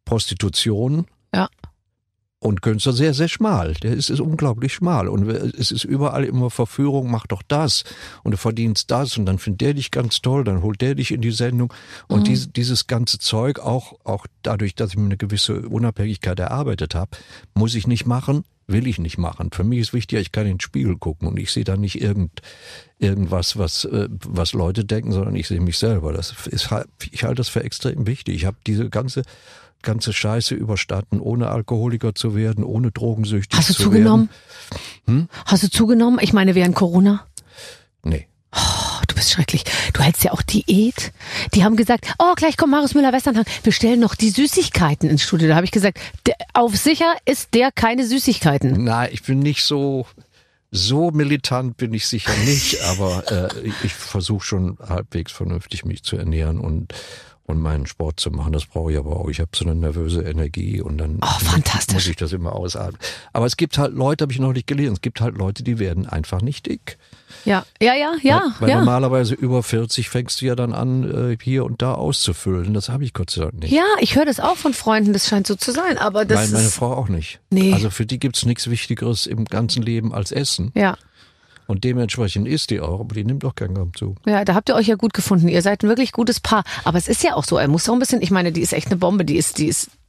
Prostitution. Ja. Und Künstler sehr, sehr schmal. Der ist unglaublich schmal. Und es ist überall immer Verführung, mach doch das. Und du verdienst das. Und dann findet der dich ganz toll. Dann holt der dich in die Sendung. Und dieses ganze Zeug, auch dadurch, dass ich mir eine gewisse Unabhängigkeit erarbeitet habe, muss ich nicht machen, will ich nicht machen. Für mich ist wichtig, ich kann in den Spiegel gucken. Und ich sehe da nicht irgendwas, was Leute denken, sondern ich sehe mich selber. Ich halte das für extrem wichtig. Ich habe diese ganze Scheiße überstanden, ohne Alkoholiker zu werden, ohne drogensüchtig zu werden. Hast du zugenommen? Hast du zugenommen? Ich meine, während Corona? Nee. Oh, du bist schrecklich. Du hältst ja auch Diät. Die haben gesagt, gleich kommt Marius Müller-Westernhagen. Wir stellen noch die Süßigkeiten ins Studio. Da habe ich gesagt, auf sicher isst der keine Süßigkeiten. Nein, ich bin nicht so militant bin ich sicher nicht, aber ich versuche schon halbwegs vernünftig mich zu ernähren und meinen Sport zu machen. Das brauche ich aber auch. Ich habe so eine nervöse Energie und dann muss ich das immer ausatmen. Aber es gibt halt Leute, habe ich noch nicht gelesen, es gibt halt Leute, die werden einfach nicht dick. Ja. Weil normalerweise über 40 fängst du ja dann an, hier und da auszufüllen. Das habe ich Gott sei Dank nicht. Ja, ich höre das auch von Freunden, das scheint so zu sein. Aber das meine Frau auch nicht. Nee. Also für die gibt's nichts Wichtigeres im ganzen Leben als Essen. Ja. Und dementsprechend isst die auch, aber die nimmt doch keinen Gramm zu. Ja, da habt ihr euch ja gut gefunden. Ihr seid ein wirklich gutes Paar. Aber es ist ja auch so, er muss auch ein bisschen, ich meine, die ist echt eine Bombe, die ist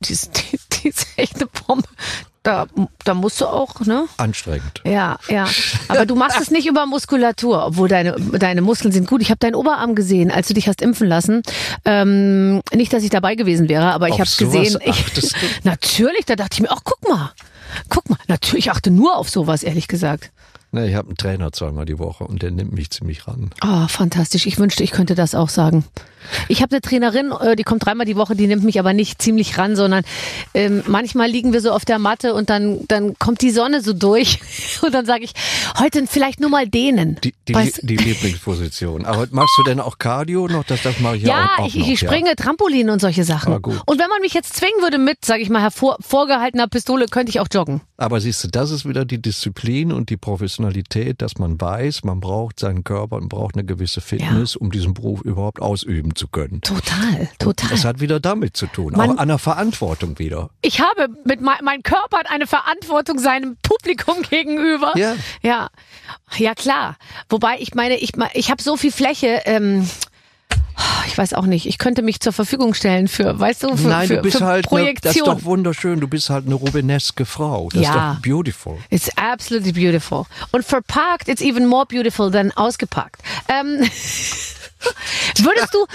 echt eine Bombe. Da musst du auch, ne? Anstrengend. Ja. Aber du machst es nicht über Muskulatur, obwohl deine Muskeln sind gut. Ich habe deinen Oberarm gesehen, als du dich hast impfen lassen. Nicht, dass ich dabei gewesen wäre, aber ich habe es gesehen. Natürlich, da dachte ich mir, guck mal. Natürlich, ich achte nur auf sowas, ehrlich gesagt. Ne, ich habe einen Trainer zweimal die Woche und der nimmt mich ziemlich ran. Oh, fantastisch. Ich wünschte, ich könnte das auch sagen. Ich habe eine Trainerin, die kommt 3-mal die Woche, die nimmt mich aber nicht ziemlich ran, sondern manchmal liegen wir so auf der Matte und dann kommt die Sonne so durch und dann sage ich, heute vielleicht nur mal dehnen. Die Lieblingsposition. Aber machst du denn auch Cardio noch? Das mache ich ja auch noch. Ich springe Trampolin und solche Sachen. Ah, gut. Und wenn man mich jetzt zwingen würde mit, sage ich mal, vorgehaltener Pistole, könnte ich auch joggen. Aber siehst du, das ist wieder die Disziplin und die Professionalität, dass man weiß, man braucht seinen Körper und braucht eine gewisse Fitness, um diesen Beruf überhaupt ausüben zu können. Total. Das hat wieder damit zu tun, auch an der Verantwortung wieder. Ich habe mein Körper hat eine Verantwortung seinem Publikum gegenüber. Ja. Ja, klar. Wobei, ich meine, ich habe so viel Fläche, ich weiß auch nicht, ich könnte mich zur Verfügung stellen für du bist für halt Projektion. Das ist doch wunderschön, du bist halt eine rubeneske Frau. Das ist doch beautiful. It's absolutely beautiful. Und verpackt, it's even more beautiful than ausgepackt. Wärst du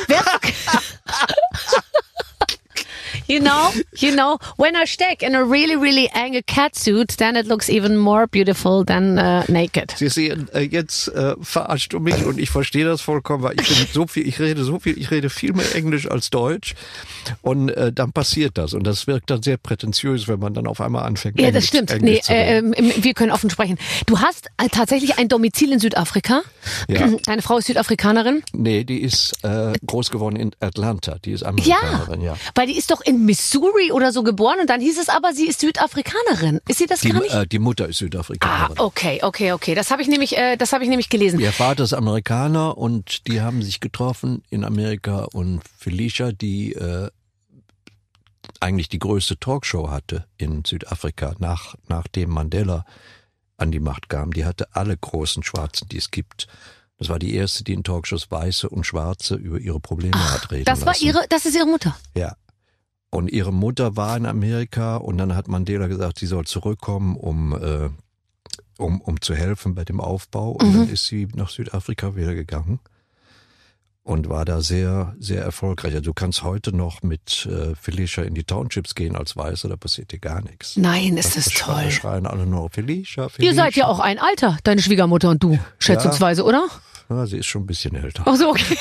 You know, when I steck in a really, really enge catsuit, then it looks even more beautiful than naked. Sie sehen, jetzt verarscht du mich und ich verstehe das vollkommen, weil ich rede viel mehr Englisch als Deutsch und dann passiert das und das wirkt dann sehr prätentiös, wenn man dann auf einmal anfängt. Ja, das stimmt. Englisch zu reden. Wir können offen sprechen. Du hast tatsächlich ein Domizil in Südafrika. Ja. Deine Frau ist Südafrikanerin? Nee, die ist groß geworden in Atlanta. Die ist Amerikanerin, ja. Weil die ist doch in Missouri oder so geboren und dann hieß es aber, sie ist Südafrikanerin. Ist sie das gar nicht? Die Mutter ist Südafrikanerin. Okay. Das habe ich nämlich gelesen. Ihr Vater ist Amerikaner und die haben sich getroffen in Amerika und Felicia, die eigentlich die größte Talkshow hatte in Südafrika, nachdem Mandela an die Macht kam, die hatte alle großen Schwarzen, die es gibt. Das war die erste, die in Talkshows Weiße und Schwarze über ihre Probleme hat reden lassen. Das ist ihre Mutter? Ja. Und ihre Mutter war in Amerika und dann hat Mandela gesagt, sie soll zurückkommen, um zu helfen bei dem Aufbau. Und dann ist sie nach Südafrika wieder gegangen und war da sehr, sehr erfolgreich. Also du kannst heute noch mit Felicia in die Townships gehen als Weiße, da passiert dir gar nichts. Nein, ist das toll. Da schreien alle nur Felicia. Ihr seid ja auch ein Alter, deine Schwiegermutter und du, schätzungsweise, oder? Ja, sie ist schon ein bisschen älter. Ach so, okay.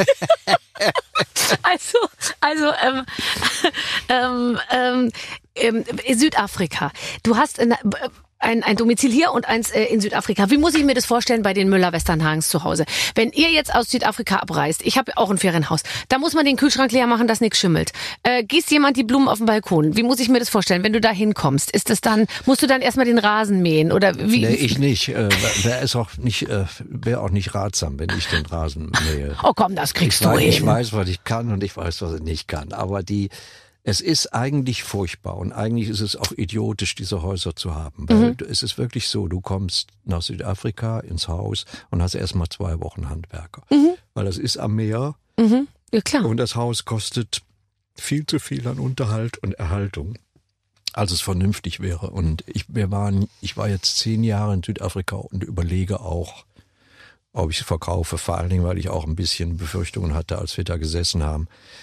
Südafrika. Du hast ein Domizil hier und eins in Südafrika. Wie muss ich mir das vorstellen bei den Müller-Westernhagens zu Hause? Wenn ihr jetzt aus Südafrika abreist, ich habe auch ein Ferienhaus, da muss man den Kühlschrank leer machen, dass nichts schimmelt. Gießt jemand die Blumen auf dem Balkon? Wie muss ich mir das vorstellen, wenn du da hinkommst? Musst du dann erstmal den Rasen mähen? Oder wie? Nee, ich nicht. Wäre auch nicht ratsam, wenn ich den Rasen mähe. Oh komm, das kriegst du hin. Ich weiß, was ich kann und ich weiß, was ich nicht kann. Aber die Es ist eigentlich furchtbar und eigentlich ist es auch idiotisch, diese Häuser zu haben. Weil es ist wirklich so, du kommst nach Südafrika ins Haus und hast erstmal 2 Wochen Handwerker. Weil das ist am Meer Ja, klar. und das Haus kostet viel zu viel an Unterhalt und Erhaltung, als es vernünftig wäre. Und ich war jetzt 10 Jahre in Südafrika und überlege auch, ob ich es verkaufe, vor allen Dingen, weil ich auch ein bisschen Befürchtungen hatte, als wir da gesessen haben.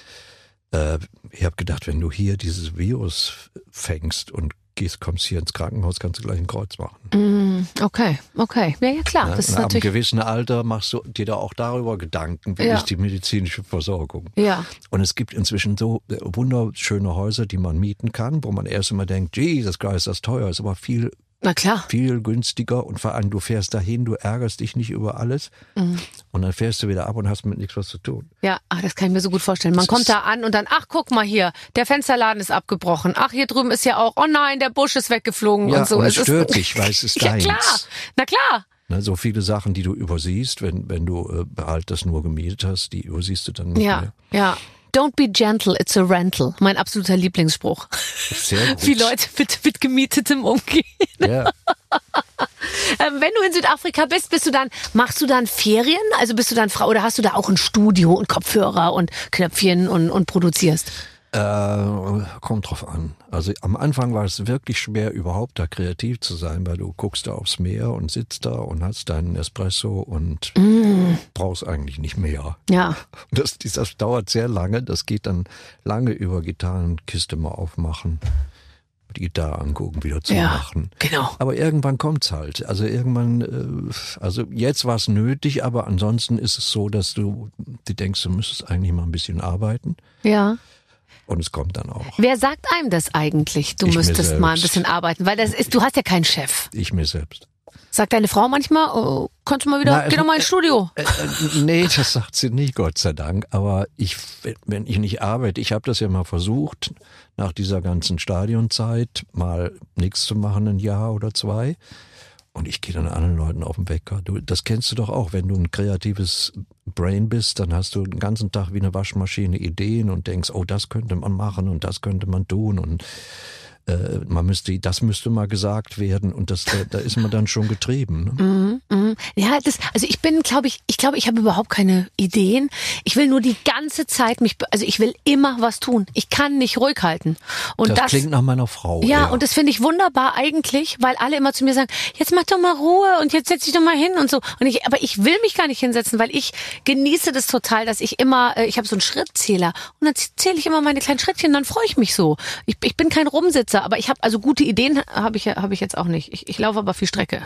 Ich habe gedacht, wenn du hier dieses Virus fängst und kommst hier ins Krankenhaus, kannst du gleich ein Kreuz machen. Okay. Ja, klar. Das ist Ab einem natürlich. gewissen Alter machst du dir da auch darüber Gedanken, wie ist die medizinische Versorgung. Ja. Und es gibt inzwischen so wunderschöne Häuser, die man mieten kann, wo man erst immer denkt, Jesus Christ, das ist teuer, ist aber viel Na klar. viel günstiger und vor allem du fährst dahin, du ärgerst dich nicht über alles und dann fährst du wieder ab und hast mit nichts was zu tun. Ja, das kann ich mir so gut vorstellen. Man kommt da an und dann, ach, guck mal hier, der Fensterladen ist abgebrochen. Ach, hier drüben ist ja auch, oh nein, der Busch ist weggeflogen Ja, und so. und es stört dich, weil es ist Ja, deins. klar. Na klar. Ne, so viele Sachen, die du übersiehst, wenn du halt das nur gemietet hast, die übersiehst du dann nicht mehr. Ja. Don't be gentle, it's a rental. Mein absoluter Lieblingsspruch. Sehr gut. Wie Leute mit Gemietetem umgehen. Ja. Wenn du in Südafrika bist, machst du dann Ferien? Also bist du dann Frau oder hast du da auch ein Studio und Kopfhörer und Knöpfchen und produzierst? Kommt drauf an. Also am Anfang war es wirklich schwer, überhaupt da kreativ zu sein, weil du guckst da aufs Meer und sitzt da und hast deinen Espresso und brauchst eigentlich nicht mehr. Ja. Das dauert sehr lange. Das geht dann lange über Gitarrenkiste mal aufmachen, die Gitarre angucken, wieder zumachen. Ja, genau. Aber irgendwann kommt's halt. Also irgendwann, also jetzt war es nötig, aber ansonsten ist es so, dass du denkst, du müsstest eigentlich mal ein bisschen arbeiten. Ja. Und es kommt dann auch. Wer sagt einem das eigentlich? Du Ich mir müsstest mal ein selbst. bisschen arbeiten, weil du hast ja keinen Chef. Ich mir selbst. Sagt deine Frau manchmal, oh, kannst du mal wieder, geh doch mal ins Studio. Nee, das sagt sie nicht, Gott sei Dank. Aber wenn ich nicht arbeite, ich habe das ja mal versucht, nach dieser ganzen Stadionzeit mal nichts zu machen, 1 Jahr oder 2. Und ich gehe dann anderen Leuten auf den Wecker. Das kennst du doch auch, wenn du ein kreatives Brain bist, dann hast du den ganzen Tag wie eine Waschmaschine Ideen und denkst, oh, das könnte man machen und das könnte man tun und das müsste mal gesagt werden und da ist man dann schon getrieben. Ne? Ja, also ich glaube, ich habe überhaupt keine Ideen. Ich will nur die ganze Zeit ich will immer was tun. Ich kann nicht ruhig halten. Und das klingt nach meiner Frau. Ja, und das finde ich wunderbar eigentlich, weil alle immer zu mir sagen, jetzt mach doch mal Ruhe und jetzt setz dich doch mal hin und so. Aber ich will mich gar nicht hinsetzen, weil ich genieße das total, dass ich habe so einen Schrittzähler und dann zähle ich immer meine kleinen Schrittchen, dann freue ich mich so. Ich bin kein Rumsitzer, aber ich habe also gute Ideen habe ich jetzt auch nicht. Ich laufe aber viel Strecke.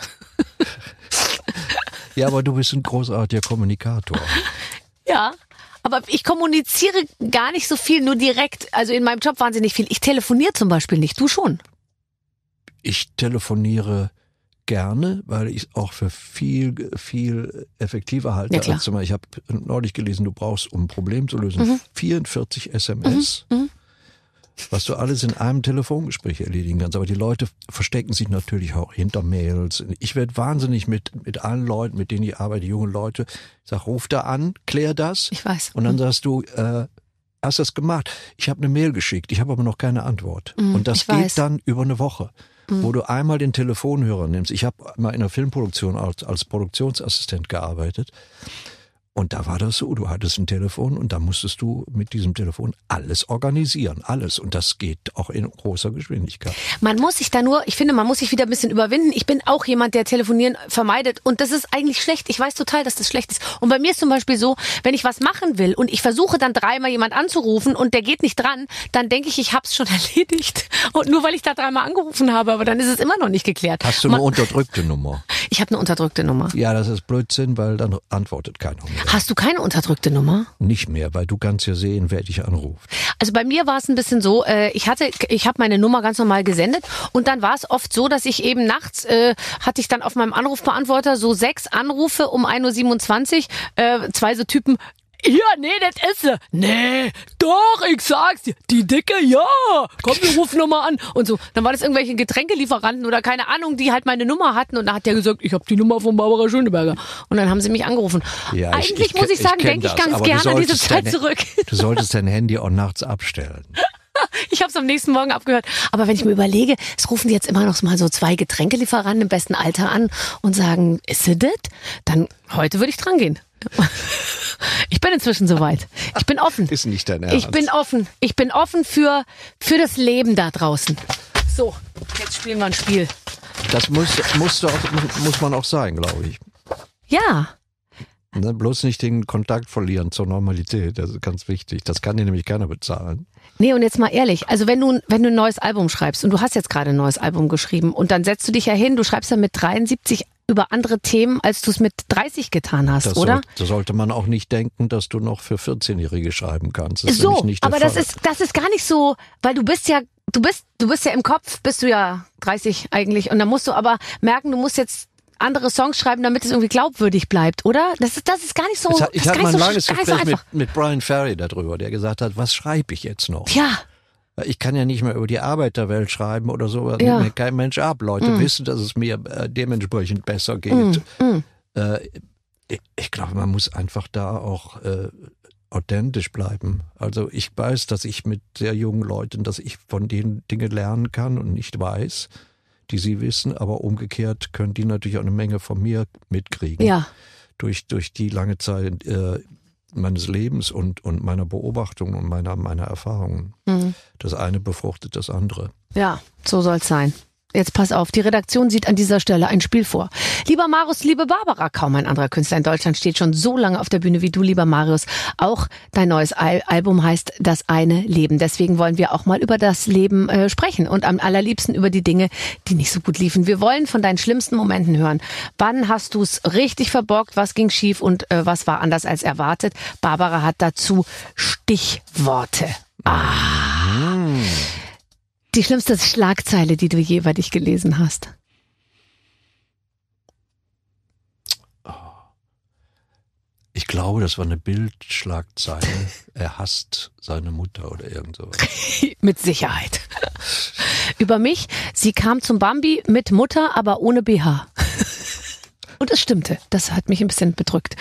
Ja, aber du bist ein großartiger Kommunikator. Ja. Aber ich kommuniziere gar nicht so viel, nur direkt. Also in meinem Job wahnsinnig viel. Ich telefoniere zum Beispiel nicht. Du schon? Ich telefoniere gerne, weil ich es auch für viel, viel effektiver halte. Ja, klar. Als ich habe neulich gelesen, du brauchst, um ein Problem zu lösen, 44 SMS. Was du alles in einem Telefongespräch erledigen kannst. Aber die Leute verstecken sich natürlich auch hinter Mails. Ich werde wahnsinnig mit allen Leuten, mit denen ich arbeite, junge Leute. Ich sag, ruf da an, klär das. Ich weiß. Und dann sagst du, hast das gemacht? Ich habe eine Mail geschickt, ich habe aber noch keine Antwort. Und das geht dann über eine Woche, wo du einmal den Telefonhörer nimmst. Ich habe mal in einer Filmproduktion als Produktionsassistent gearbeitet. Und da war das so, du hattest ein Telefon und da musstest du mit diesem Telefon alles organisieren, alles. Und das geht auch in großer Geschwindigkeit. Ich finde, man muss sich wieder ein bisschen überwinden. Ich bin auch jemand, der Telefonieren vermeidet. Und das ist eigentlich schlecht. Ich weiß total, dass das schlecht ist. Und bei mir ist zum Beispiel so, wenn ich was machen will und ich versuche dann 3-mal jemand anzurufen und der geht nicht dran, dann denke ich hab's schon erledigt. Und nur weil ich da 3-mal angerufen habe, aber dann ist es immer noch nicht geklärt. Hast du eine unterdrückte Nummer? Ich habe eine unterdrückte Nummer. Ja, das ist Blödsinn, weil dann antwortet keiner mehr. Hast du keine unterdrückte Nummer? Nicht mehr, weil du kannst ja sehen, wer dich anruft. Also bei mir war es ein bisschen so, ich habe meine Nummer ganz normal gesendet und dann war es oft so, dass ich eben nachts, hatte ich dann auf meinem Anrufbeantworter so 6 Anrufe um 1:27 Uhr, 2 so Typen, ja, nee, das ist sie. Nee, doch, ich sag's dir. Die Dicke, ja. Komm, wir rufen nochmal an. Und so. Dann war das irgendwelche Getränkelieferanten oder keine Ahnung, die halt meine Nummer hatten. Und da hat der gesagt, ich habe die Nummer von Barbara Schöneberger. Und dann haben sie mich angerufen. Ja, muss ich sagen, denke ich ganz gerne an diese Zeit zurück. Du solltest dein Handy auch nachts abstellen. Ich habe es am nächsten Morgen abgehört. Aber wenn ich mir überlege, es rufen die jetzt immer noch mal so 2 Getränkelieferanten im besten Alter an und sagen, ist es das? Dann heute würde ich dran gehen. Ich bin inzwischen soweit. Ich bin offen. Ist nicht dein Ernst. Ich bin offen. Ich bin offen für das Leben da draußen. So, jetzt spielen wir ein Spiel. Das muss man auch sein, glaube ich. Ja. Ne, bloß nicht den Kontakt verlieren zur Normalität, das ist ganz wichtig. Das kann dir nämlich keiner bezahlen. Nee, und jetzt mal ehrlich, also wenn du ein neues Album schreibst und du hast jetzt gerade ein neues Album geschrieben und dann setzt du dich ja hin, du schreibst ja mit 73 über andere Themen, als du es mit 30 getan hast, oder? Da sollte man auch nicht denken, dass du noch für 14-Jährige schreiben kannst. Das ist so, nicht der aber Fall. das ist gar nicht so, weil du bist ja im Kopf, bist du ja 30 eigentlich und dann musst du aber merken, du musst jetzt andere Songs schreiben, damit es irgendwie glaubwürdig bleibt, oder? Das ist gar nicht so. Ich hatte mal ein langes Gespräch mit Brian Ferry darüber, der gesagt hat, was schreibe ich jetzt noch? Ja. Ich kann ja nicht mehr über die Arbeiterwelt schreiben oder so, Ja. nimmt mir kein Mensch ab. Leute wissen, dass es mir dementsprechend besser geht. Ich glaube, man muss einfach da auch authentisch bleiben. Also ich weiß, dass ich mit sehr jungen Leuten, dass ich von denen Dinge lernen kann und nicht weiß, die sie wissen, aber umgekehrt können die natürlich auch eine Menge von mir mitkriegen. Ja. Durch die lange Zeit meines Lebens und meiner Beobachtung und meiner Erfahrungen. Das eine befruchtet das andere. Ja, so soll's sein. Jetzt pass auf, die Redaktion sieht an dieser Stelle ein Spiel vor. Lieber Marius, liebe Barbara, kaum ein anderer Künstler in Deutschland steht schon so lange auf der Bühne wie du, lieber Marius. Auch dein neues Album heißt Das eine Leben. Deswegen wollen wir auch mal über das Leben sprechen und am allerliebsten über die Dinge, die nicht so gut liefen. Wir wollen von deinen schlimmsten Momenten hören. Wann hast du's richtig verbockt? Was ging schief und was war anders als erwartet? Barbara hat dazu Stichworte. Die schlimmste Schlagzeile, die du je über dich gelesen hast? Ich glaube, das war eine Bildschlagzeile. Er hasst seine Mutter oder irgend sowas. Mit Sicherheit. Über mich, sie kam zum Bambi mit Mutter, aber ohne BH. Und es stimmte. Das hat mich ein bisschen bedrückt.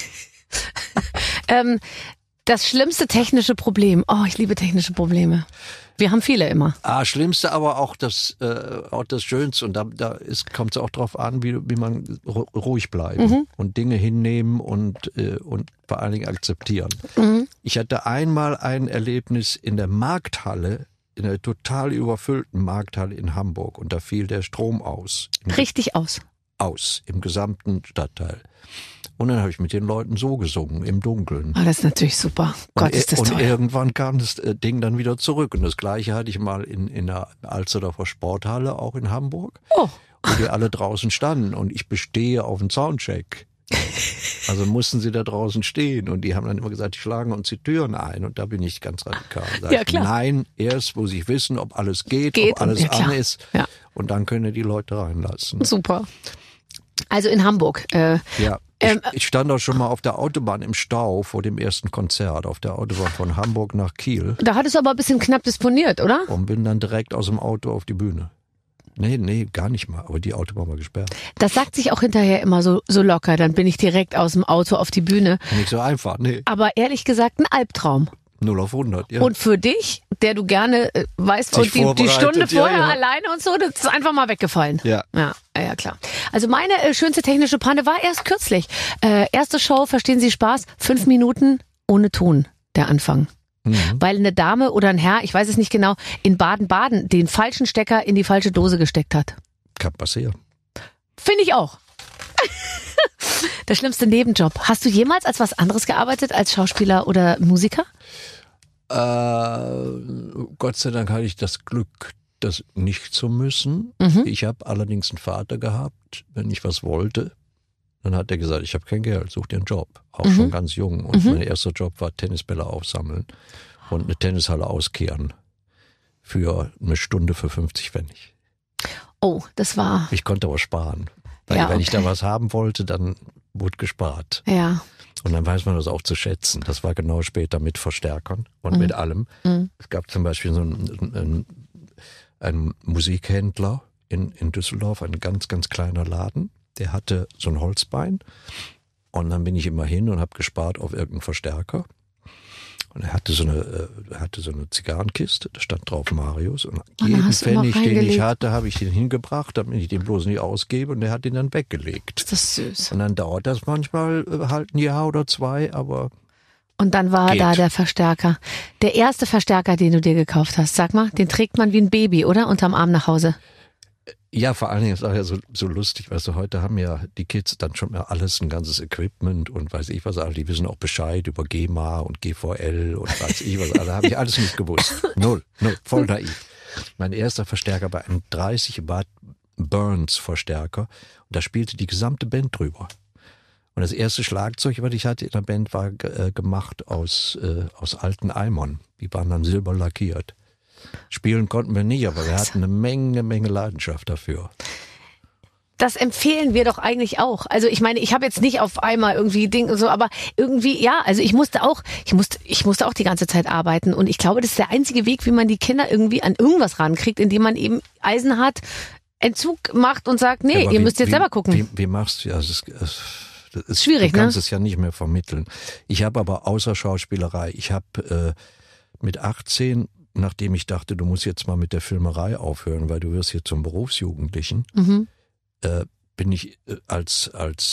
Das schlimmste technische Problem. Oh, ich liebe technische Probleme. Wir haben viele immer. Schlimmste, aber auch das Schönste. Und da kommt es auch drauf an, wie man ruhig bleiben und Dinge hinnehmen und vor allen Dingen akzeptieren. Ich hatte einmal ein Erlebnis in der Markthalle, in der total überfüllten Markthalle in Hamburg. Und da fiel der Strom aus. Richtig aus. Im gesamten Stadtteil. Und dann habe ich mit den Leuten so gesungen, im Dunkeln. Das ist natürlich super. Gott, ist das toll. Und irgendwann kam das Ding dann wieder zurück. Und das Gleiche hatte ich mal in der Alsterdorfer Sporthalle, auch in Hamburg, wo die alle draußen standen. Und ich bestehe auf einen Soundcheck. Also mussten sie da draußen stehen. Und die haben dann immer gesagt, die schlagen uns die Türen ein. Und da bin ich ganz radikal. Ja, klar. Nein, erst muss ich wissen, ob alles geht ob alles an ist. Ja. Und dann können die Leute reinlassen. Super. Also in Hamburg. Ja. Ich stand auch schon mal auf der Autobahn im Stau vor dem ersten Konzert, auf der Autobahn von Hamburg nach Kiel. Da hattest du aber ein bisschen knapp disponiert, oder? Und bin dann direkt aus dem Auto auf die Bühne. Nee, gar nicht mal, aber die Autobahn war gesperrt. Das sagt sich auch hinterher immer so locker, dann bin ich direkt aus dem Auto auf die Bühne. Nicht so einfach, nee. Aber ehrlich gesagt ein Albtraum. 0 auf 100, ja. Und für dich, der du gerne weißt, und die Stunde vorher alleine und so, das ist einfach mal weggefallen. Ja. Ja, klar. Also meine schönste technische Panne war erst kürzlich. Erste Show, verstehen Sie Spaß, 5 Minuten ohne Ton, der Anfang. Weil eine Dame oder ein Herr, ich weiß es nicht genau, in Baden-Baden den falschen Stecker in die falsche Dose gesteckt hat. Kann passieren. Finde ich auch. Der schlimmste Nebenjob. Hast du jemals als was anderes gearbeitet, als Schauspieler oder Musiker? Gott sei Dank hatte ich das Glück, das nicht zu müssen. Ich habe allerdings einen Vater gehabt, wenn ich was wollte, dann hat er gesagt, ich habe kein Geld, such dir einen Job. Auch schon ganz jung. Und mein erster Job war Tennisbälle aufsammeln und eine Tennishalle auskehren. Für eine Stunde für 50 Pfennig. Oh, das war... Ich konnte aber sparen. Weil wenn ich da was haben wollte, dann wurde gespart. Ja. Und dann weiß man das auch zu schätzen. Das war genau später mit Verstärkern und mit allem. Es gab zum Beispiel so einen Musikhändler in Düsseldorf, ein ganz, ganz kleiner Laden. Der hatte so ein Holzbein. Und dann bin ich immer hin und habe gespart auf irgendeinen Verstärker. Und er hatte so eine Zigarrenkiste, da stand drauf Marius. Und jeden Pfennig, den ich hatte, habe ich den hingebracht, damit ich den bloß nicht ausgebe. Und er hat ihn dann weggelegt. Ist das süß. Und dann dauert das manchmal halt ein Jahr oder 2, aber... Und dann war da der Verstärker. Der erste Verstärker, den du dir gekauft hast. Sag mal, den trägt man wie ein Baby, oder? Unterm Arm nach Hause. Ja, vor allen Dingen ist auch ja so lustig, weißt du, heute haben ja die Kids dann schon mal alles, ein ganzes Equipment und weiß ich was, die wissen auch Bescheid über GEMA und GVL und weiß ich was, da habe ich alles nicht gewusst. Null, voll naiv. Mein erster Verstärker war ein 30 Watt Burns Verstärker und da spielte die gesamte Band drüber. Und das erste Schlagzeug, was ich hatte in der Band, war gemacht aus alten Eimern. Die waren dann silber lackiert. Spielen konnten wir nicht, aber wir hatten eine Menge Leidenschaft dafür. Das empfehlen wir doch eigentlich auch. Also ich meine, ich habe jetzt nicht auf einmal irgendwie Ding und so, aber irgendwie, ja, also ich musste auch die ganze Zeit arbeiten und ich glaube, das ist der einzige Weg, wie man die Kinder irgendwie an irgendwas rankriegt, indem man eben Eisen hat, Entzug macht und sagt, nee, ihr müsst jetzt selber gucken. Wie machst du das? Das ist schwierig, du kannst es ja nicht mehr vermitteln. Ich habe aber außer Schauspielerei, ich habe mit 18, nachdem ich dachte, du musst jetzt mal mit der Filmerei aufhören, weil du wirst hier zum Berufsjugendlichen, bin ich als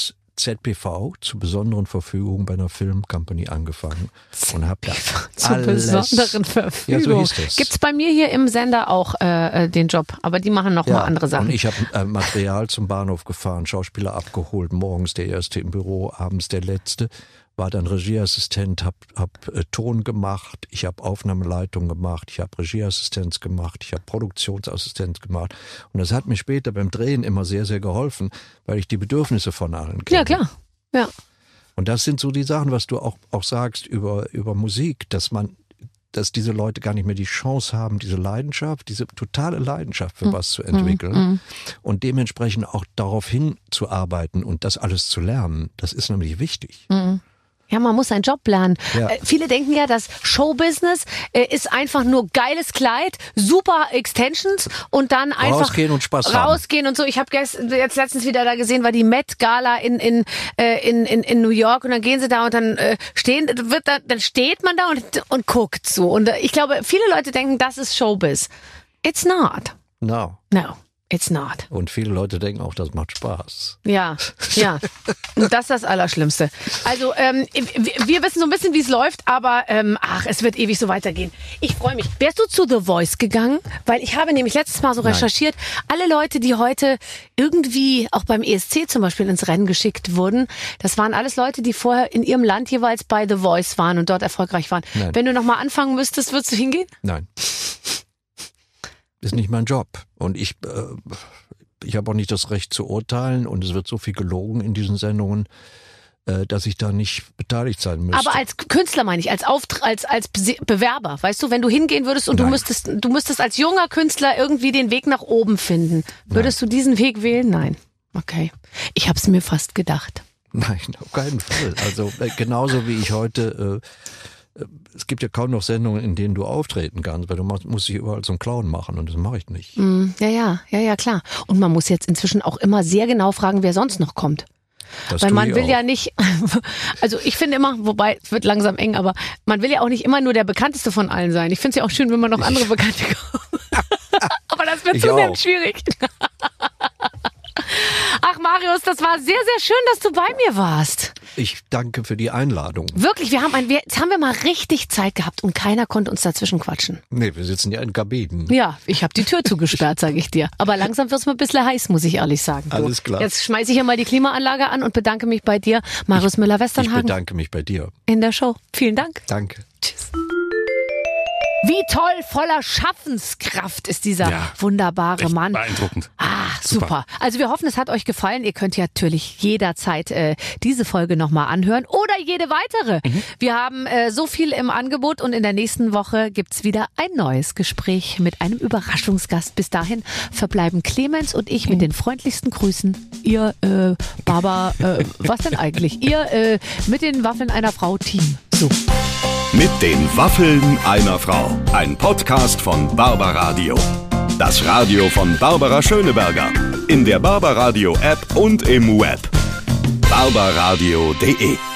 ZBV zur besonderen Verfügung bei einer Filmcompany angefangen und habe zur besonderen Verfügung. Ja, so hieß das. Gibt's bei mir hier im Sender auch den Job, aber die machen noch mal andere Sachen. Und ich habe Material zum Bahnhof gefahren, Schauspieler abgeholt, morgens der erste im Büro, abends der letzte. War dann Regieassistent, hab Ton gemacht, ich habe Aufnahmeleitung gemacht, ich habe Regieassistenz gemacht, ich habe Produktionsassistenz gemacht. Und das hat mir später beim Drehen immer sehr, sehr geholfen, weil ich die Bedürfnisse von allen kenne. Ja, klar. Ja. Und das sind so die Sachen, was du auch sagst über Musik, dass diese Leute gar nicht mehr die Chance haben, diese Leidenschaft, diese totale Leidenschaft für was zu entwickeln und dementsprechend auch darauf hinzuarbeiten und das alles zu lernen. Das ist nämlich wichtig. Ja, man muss seinen Job lernen. Ja. Viele denken ja, dass Showbusiness ist einfach nur geiles Kleid, super Extensions und dann einfach rausgehen und Spaß haben. Und so. Ich habe jetzt letztens wieder da gesehen, war die Met Gala in New York und dann gehen sie da und dann dann steht man da und guckt so. Und ich glaube, viele Leute denken, das ist Showbiz. It's not. No. It's not. Und viele Leute denken auch, das macht Spaß. Ja. Und das ist das Allerschlimmste. Also wir wissen so ein bisschen, wie es läuft, aber es wird ewig so weitergehen. Ich freue mich. Wärst du zu The Voice gegangen? Weil ich habe nämlich letztes Mal so recherchiert, alle Leute, die heute irgendwie auch beim ESC zum Beispiel ins Rennen geschickt wurden, das waren alles Leute, die vorher in ihrem Land jeweils bei The Voice waren und dort erfolgreich waren. Nein. Wenn du nochmal anfangen müsstest, würdest du hingehen? Nein. Ist nicht mein Job. Und ich habe auch nicht das Recht zu urteilen und es wird so viel gelogen in diesen Sendungen, dass ich da nicht beteiligt sein müsste. Aber als Künstler meine ich, als Bewerber, weißt du, wenn du hingehen würdest und du müsstest als junger Künstler irgendwie den Weg nach oben finden, würdest du diesen Weg wählen? Nein. Okay. Ich habe es mir fast gedacht. Nein, auf keinen Fall. Also genauso wie ich heute es gibt ja kaum noch Sendungen, in denen du auftreten kannst, weil du musst dich überall zum Clown machen und das mache ich nicht. Ja, klar. Und man muss jetzt inzwischen auch immer sehr genau fragen, wer sonst noch kommt. Weil man will ja nicht, also ich finde immer, wobei es wird langsam eng, aber man will ja auch nicht immer nur der bekannteste von allen sein. Ich finde es ja auch schön, wenn man noch andere Bekannte kommen. Aber das wird zunehmend schwierig. Ach Marius, das war sehr, sehr schön, dass du bei mir warst. Ich danke für die Einladung. Wirklich, jetzt haben wir mal richtig Zeit gehabt und keiner konnte uns dazwischen quatschen. Nee, wir sitzen ja in Kabinen. Ja, ich habe die Tür zugesperrt, sage ich dir. Aber langsam wird es mir ein bisschen heiß, muss ich ehrlich sagen. Alles klar. Jetzt schmeiße ich hier mal die Klimaanlage an und bedanke mich bei dir, Marius Müller-Westernhagen. Ich bedanke mich bei dir. In der Show. Vielen Dank. Danke. Tschüss. Wie toll, voller Schaffenskraft ist dieser wunderbare Mann. Beeindruckend. Super. Also wir hoffen, es hat euch gefallen. Ihr könnt ja natürlich jederzeit diese Folge nochmal anhören oder jede weitere. Wir haben so viel im Angebot und in der nächsten Woche gibt's wieder ein neues Gespräch mit einem Überraschungsgast. Bis dahin verbleiben Clemens und ich mit den freundlichsten Grüßen. Ihr Baba, was denn eigentlich? Ihr mit den Waffeln einer Frau Team. So. Mit den Waffeln einer Frau. Ein Podcast von Barbaradio. Das Radio von Barbara Schöneberger. In der Barbaradio App und im Web. barbaradio.de